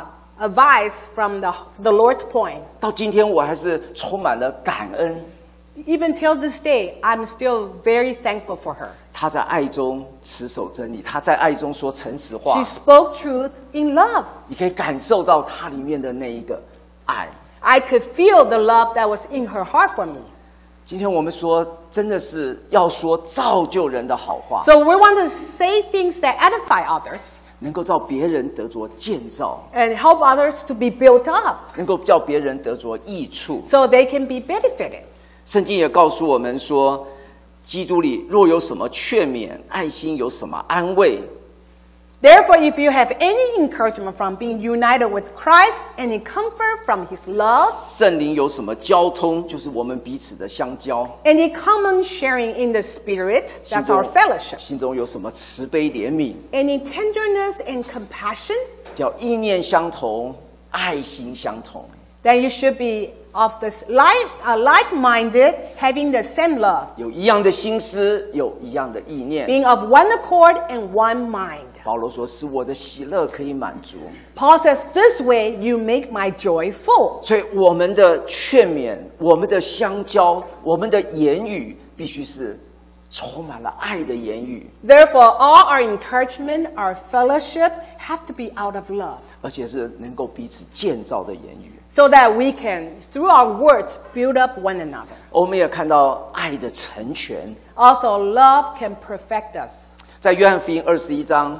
advice from the Lord's point.
到今天我还是充满了感恩。
Even till this day, I'm still very thankful for her.
他在爱中持守真理，他在爱中说诚实话。
She spoke truth in love.
你可以感受到他里面的那一个爱。
I could feel the love that was in her heart for me.
今天我们说，真的是要说造就人的好话，
So we want to say things that edify others
能够叫别人得着建造，
and help others to be built up
能够叫别人得着益处。
so they can be benefited.
圣经也告诉我们说，基督里若有什么劝勉，爱心有什么安慰。
Therefore, if you have any encouragement from being united with Christ, any comfort from His love,
圣灵有什么交通，就是我们彼此的相交。
any common sharing in the Spirit, that's our fellowship.
心中有什么慈悲怜悯，
Any tenderness and compassion,
叫意念相同，爱心相同。
then you should be of this like-minded, having the same love,
有一样的心思，有一样的意念。
being of one accord and one mind.
保罗说：“使我的喜乐可以满足。”
Paul says, this way you make my joy full.
所以我们的劝勉、我们的相交、我们的言语，必须是充满了爱的言语，
Therefore, all our encouragement, our fellowship have to be out of love,
而且是能够彼此建造的言语。
so that we can, through our words, build up one another.
我们也看到爱的成全，
Also, love can perfect us.
在约翰福音21章，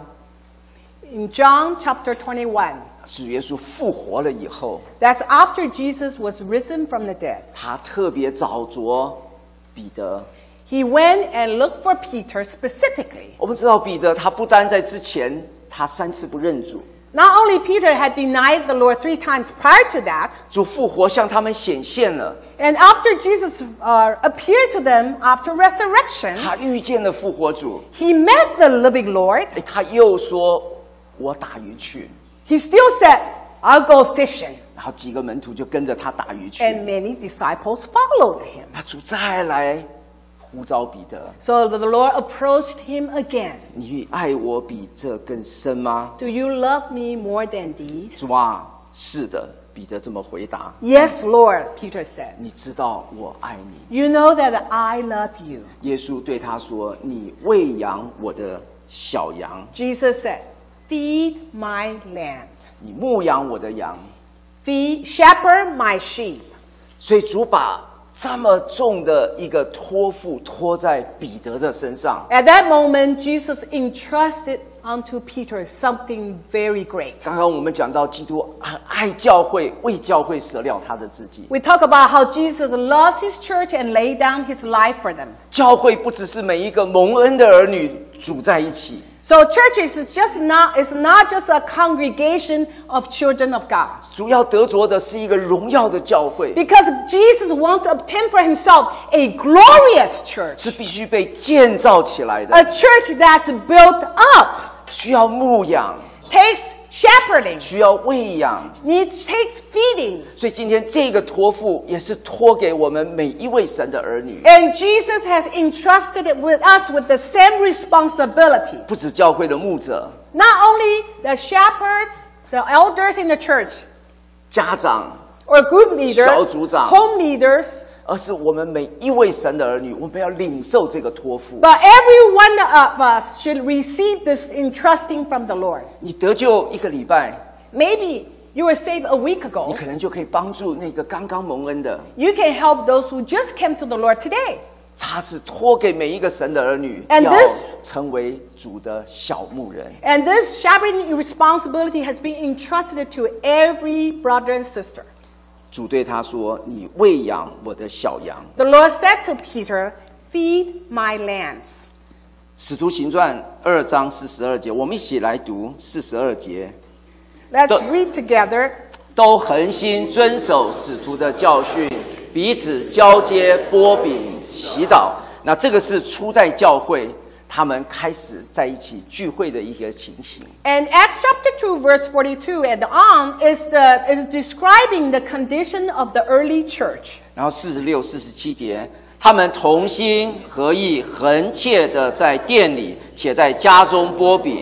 In John chapter 21,
是耶稣复活了以后，
that's after Jesus was risen from the dead.
他特别找着彼得。
He went and looked for Peter specifically.
我们知道彼得他不单在之前他3次不认主，
Not only Peter had denied the Lord 3 times prior to that,
主复活向他们显现了，
and after Jesus appeared to them after resurrection,
他遇见了复活主，
he met the living Lord.
他又说：“我打鱼去。”
He still said, I'll go fishing.
然后几个门徒就跟着他打鱼去。
And many disciples followed him.
那主再来呼召彼得
So the Lord approached him again. ：“
你爱我比这更深吗
Do you love me more than？”
主
these?
啊，是的。彼得这么回答。
Yes, Lord, Peter said.
你知道我爱你。
You know that I love you.
耶稣对他说：“你喂养我的小羊，
Jesus said, feed my lambs.
你牧养我的羊。”
Shepherd my sheep.
所以主把这么重的一个托付托在彼得的身上。
At that moment, Jesus entrusted unto Peter something very great.
刚刚我们讲到基督很爱教会，为教会舍了他的自己。
We talk about how Jesus loves his church and laid down his life for them.
教会不只是每一个蒙恩的儿女组在一起，
So church is not just a congregation of children of God.
主要得着的是一个荣耀的教会，
Because Jesus wants to obtain for himself a glorious
是
church.
必须被建造起来
A
的，
church that's built up,
需要牧养，
takes shepherding,
需要喂养。
takes feeding.
所以今天这个托付也是托给我们每一位神的儿女，
And Jesus has entrusted it with us with the same responsibility.
不止教会的牧者、
Not only the shepherds, the elders in the church,
家长，
or group leaders,
小组长。
home leaders,
而是我们每一位神的儿女，我们要领受这个托付。
but every one of us should receive this entrusting from the Lord.
你得救1个礼拜，
Maybe you were saved a week
你
ago.
可能就可以帮助那个刚刚蒙恩的。
You can help those who just came to the Lord today.
他是托给每一个神的儿女，
And
要
this-
成为主的小牧人。
And this shepherding responsibility has been entrusted to every brother and sister.
主对他说：“你喂养我的小羊。
The Lord said to Peter, feed my lambs. ”
使徒行传2章42节，我们一起来读42节。
Let's
The-
read together.
都恒心遵守使徒的教训，彼此交接、擘饼、祈祷。那这个是初代教会他们开始在一起聚会的一个情形。
And Acts chapter 2 verse 42 and on is describing the condition of the early church.
然后46、47节，他们同心合意、恒切的在殿里，且在家中擘饼，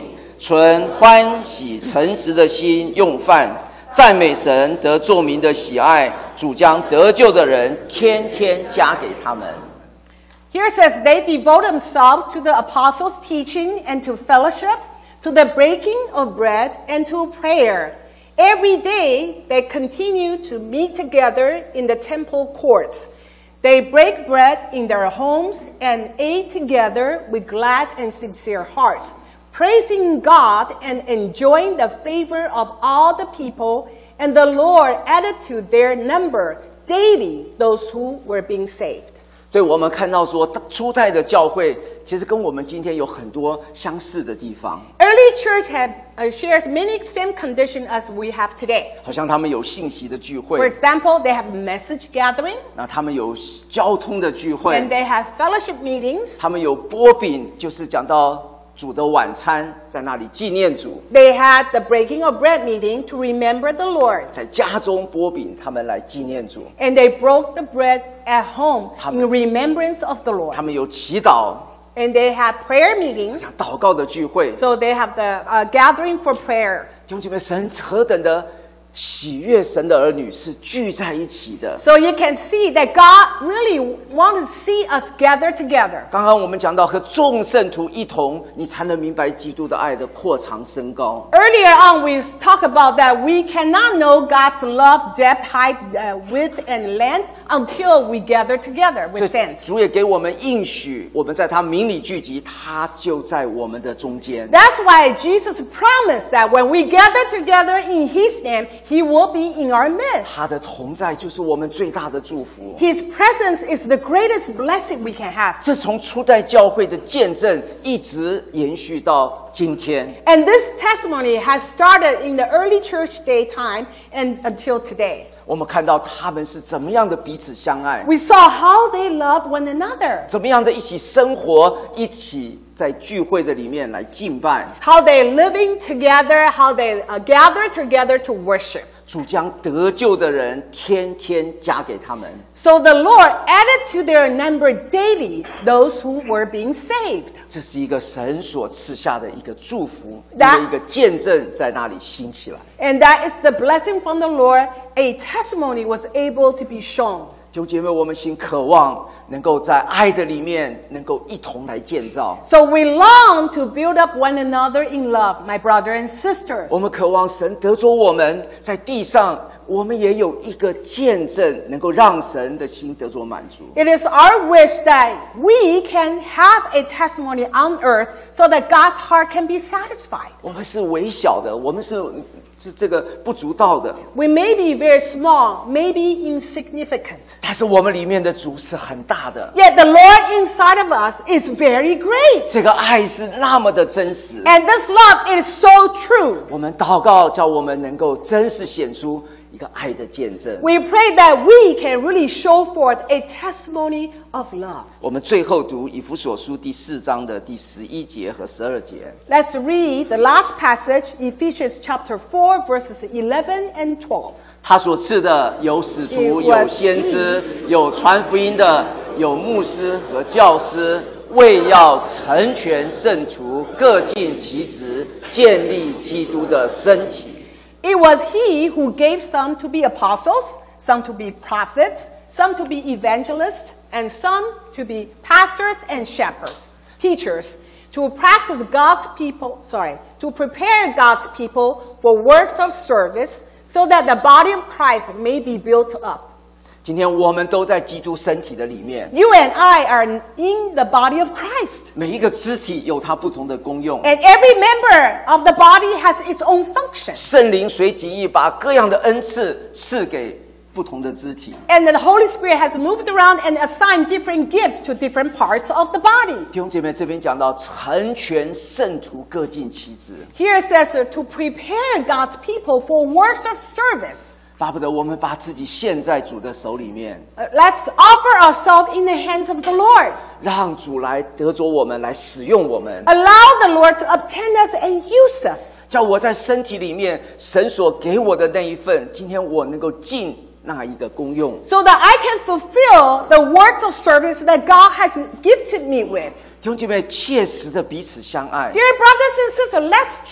存欢喜诚实的心用饭，赞美神得众民的喜爱，主将得救的人天天加给他们。
Here it says, they devote themselves to the apostles' teaching and to fellowship, to the breaking of bread and to prayer. Every day they continue to meet together in the temple courts. They break bread in their homes and ate together with glad and sincere hearts, praising God and enjoying the favor of all the people. And the Lord added to their number daily those who were being saved.
对，我们看到说初代的教会其实跟我们今天有很多相似的地方。
Early church shares many same conditions as we have today.
好像他们有信息的聚
For
会，
example, they have message gathering
那他们有交通的聚
and
会，
they have fellowship meetings.
他们有波饼，就是讲到主的晚餐，在那里纪念主，
They had the breaking of bread meeting to remember the Lord.
在家中波饼，他们来纪念主。
And they broke the bread at home
他们-
in remembrance of the Lord.
他们有祈祷，
And they had prayer meetings.
像祷告的聚会。
So they have the gathering for prayer.
弟兄姐妹，神何等的喜悦神的儿女是聚在一起的。
So you can see that God really wants to see us gather together.
刚刚我们讲到和众圣徒一同，你才能明白基督的爱的扩长升高。
Earlier on, we talked about that we cannot know God's love, depth, height, width, and length until we gather together
所
with
以
saints.
主也给我们应许，我们在他名里聚集，他就在我们的中间。
That's why Jesus promised that when we gather together in His name, He will be in our midst.
他的同在就是我们最大的祝福。
His presence is the greatest blessing we can have.
这从初代教会的见证一直延续到今天。
And this testimony has started in the early church day time and until today.
我们看到他们是怎么样的彼此相爱，
We saw how they love one another,
怎么样的一起生活，一起在聚会的里面来敬拜。
how they living together, how they gather together to worship.
主将得救的人天天加给他们。
So the Lord added to their number daily those who were being saved.
这是一个神所赐下的一个祝福，
That-
一个见证在那里兴起来。
And that is the blessing from the Lord. A testimony was able to be shown.
弟兄姐妹，我们心渴望能够在爱的里面，能够一同来建造。
So we long to build up one another in love, my brother and sisters.
我们渴望神得着我们在地上，我们也有一个见证，能够让神的心得着满足。
It is our wish that we can have a testimony on earth so that God's heart can be satisfied.
我们是微小的，我们是这个不足道的，
We may be very small, maybe insignificant.
但是我们里面的主是很大的。
Yet the Lord inside of us is very great.
这个爱是那么的真实。
And this love is so true.
我们祷告，叫我们能够真实显出一个爱的见证。
We pray that we can really show forth a testimony of love.
我们最后读以弗所书第4章的第11节和12节。
Let's read the last passage, Ephesians chapter 4, verses 11 and 12.
他所赐的有使徒，有先知，有传福音的，有牧师和教师，为要成全圣徒，各尽其职，建立基督的身体。
It was he who gave some to be apostles, some to be prophets, some to be evangelists, and some to be pastors and shepherds, teachers, to practice God's people, to prepare God's people for works of service, so that the body of Christ may be built up.
今天我们都在基督身体的里面，
You and I are in the body of Christ.
每一个肢体有它不同的功用。
And every member of the body has its own function.
圣灵随己意把各样的恩赐赐给不同的肢体。
And the Holy Spirit has moved around and assigned different gifts to different parts of the body.
弟兄姐妹，这边讲到成全圣徒，各尽其职。
Here it says to prepare God's people for works of service.
巴不得我们把自己献在主的手里面，
Let's offer ourselves in the hands of the Lord.
让主来得着我们，来使用我们。
Allow the Lord to obtain us and use us.
叫我在身体里面，神所给我的那一份，今天我能够尽那一个功用。
So that I can fulfill the works of service that God has gifted me with.
弟兄姐妹，切实的彼此相爱，
Dear brothers and sisters, let's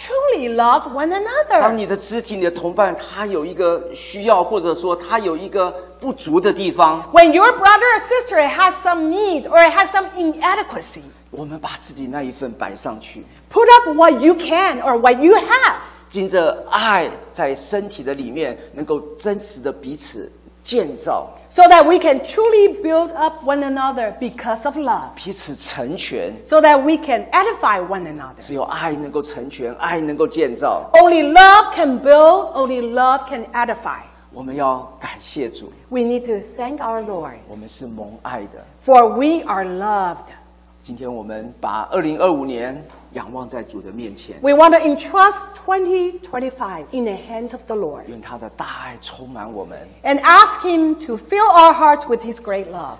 truly love one
当
another.
你的肢体、你的同伴，他有一个需要，或者说他有一个不足的地方，
When your brother or sister has some need or has some inadequacy,
我们把自己那一份摆上去，
put up what you can or what you have.
经着爱在身体的里面，能够真实的彼此建造，
So that we can truly build up one another because of love.
彼此成全。
So that we can edify one another.
只有爱能够成全，爱能够建造。
Only love can build, only love can edify.
我们要感谢主，
We need to thank our Lord,
我们是蒙爱的。
for we are loved.
今天我们把2025年仰望在主的面前，
We want to entrust 2025 in the hands of the Lord
愿他的大爱充满我们，
and ask Him to fill our hearts with His great love.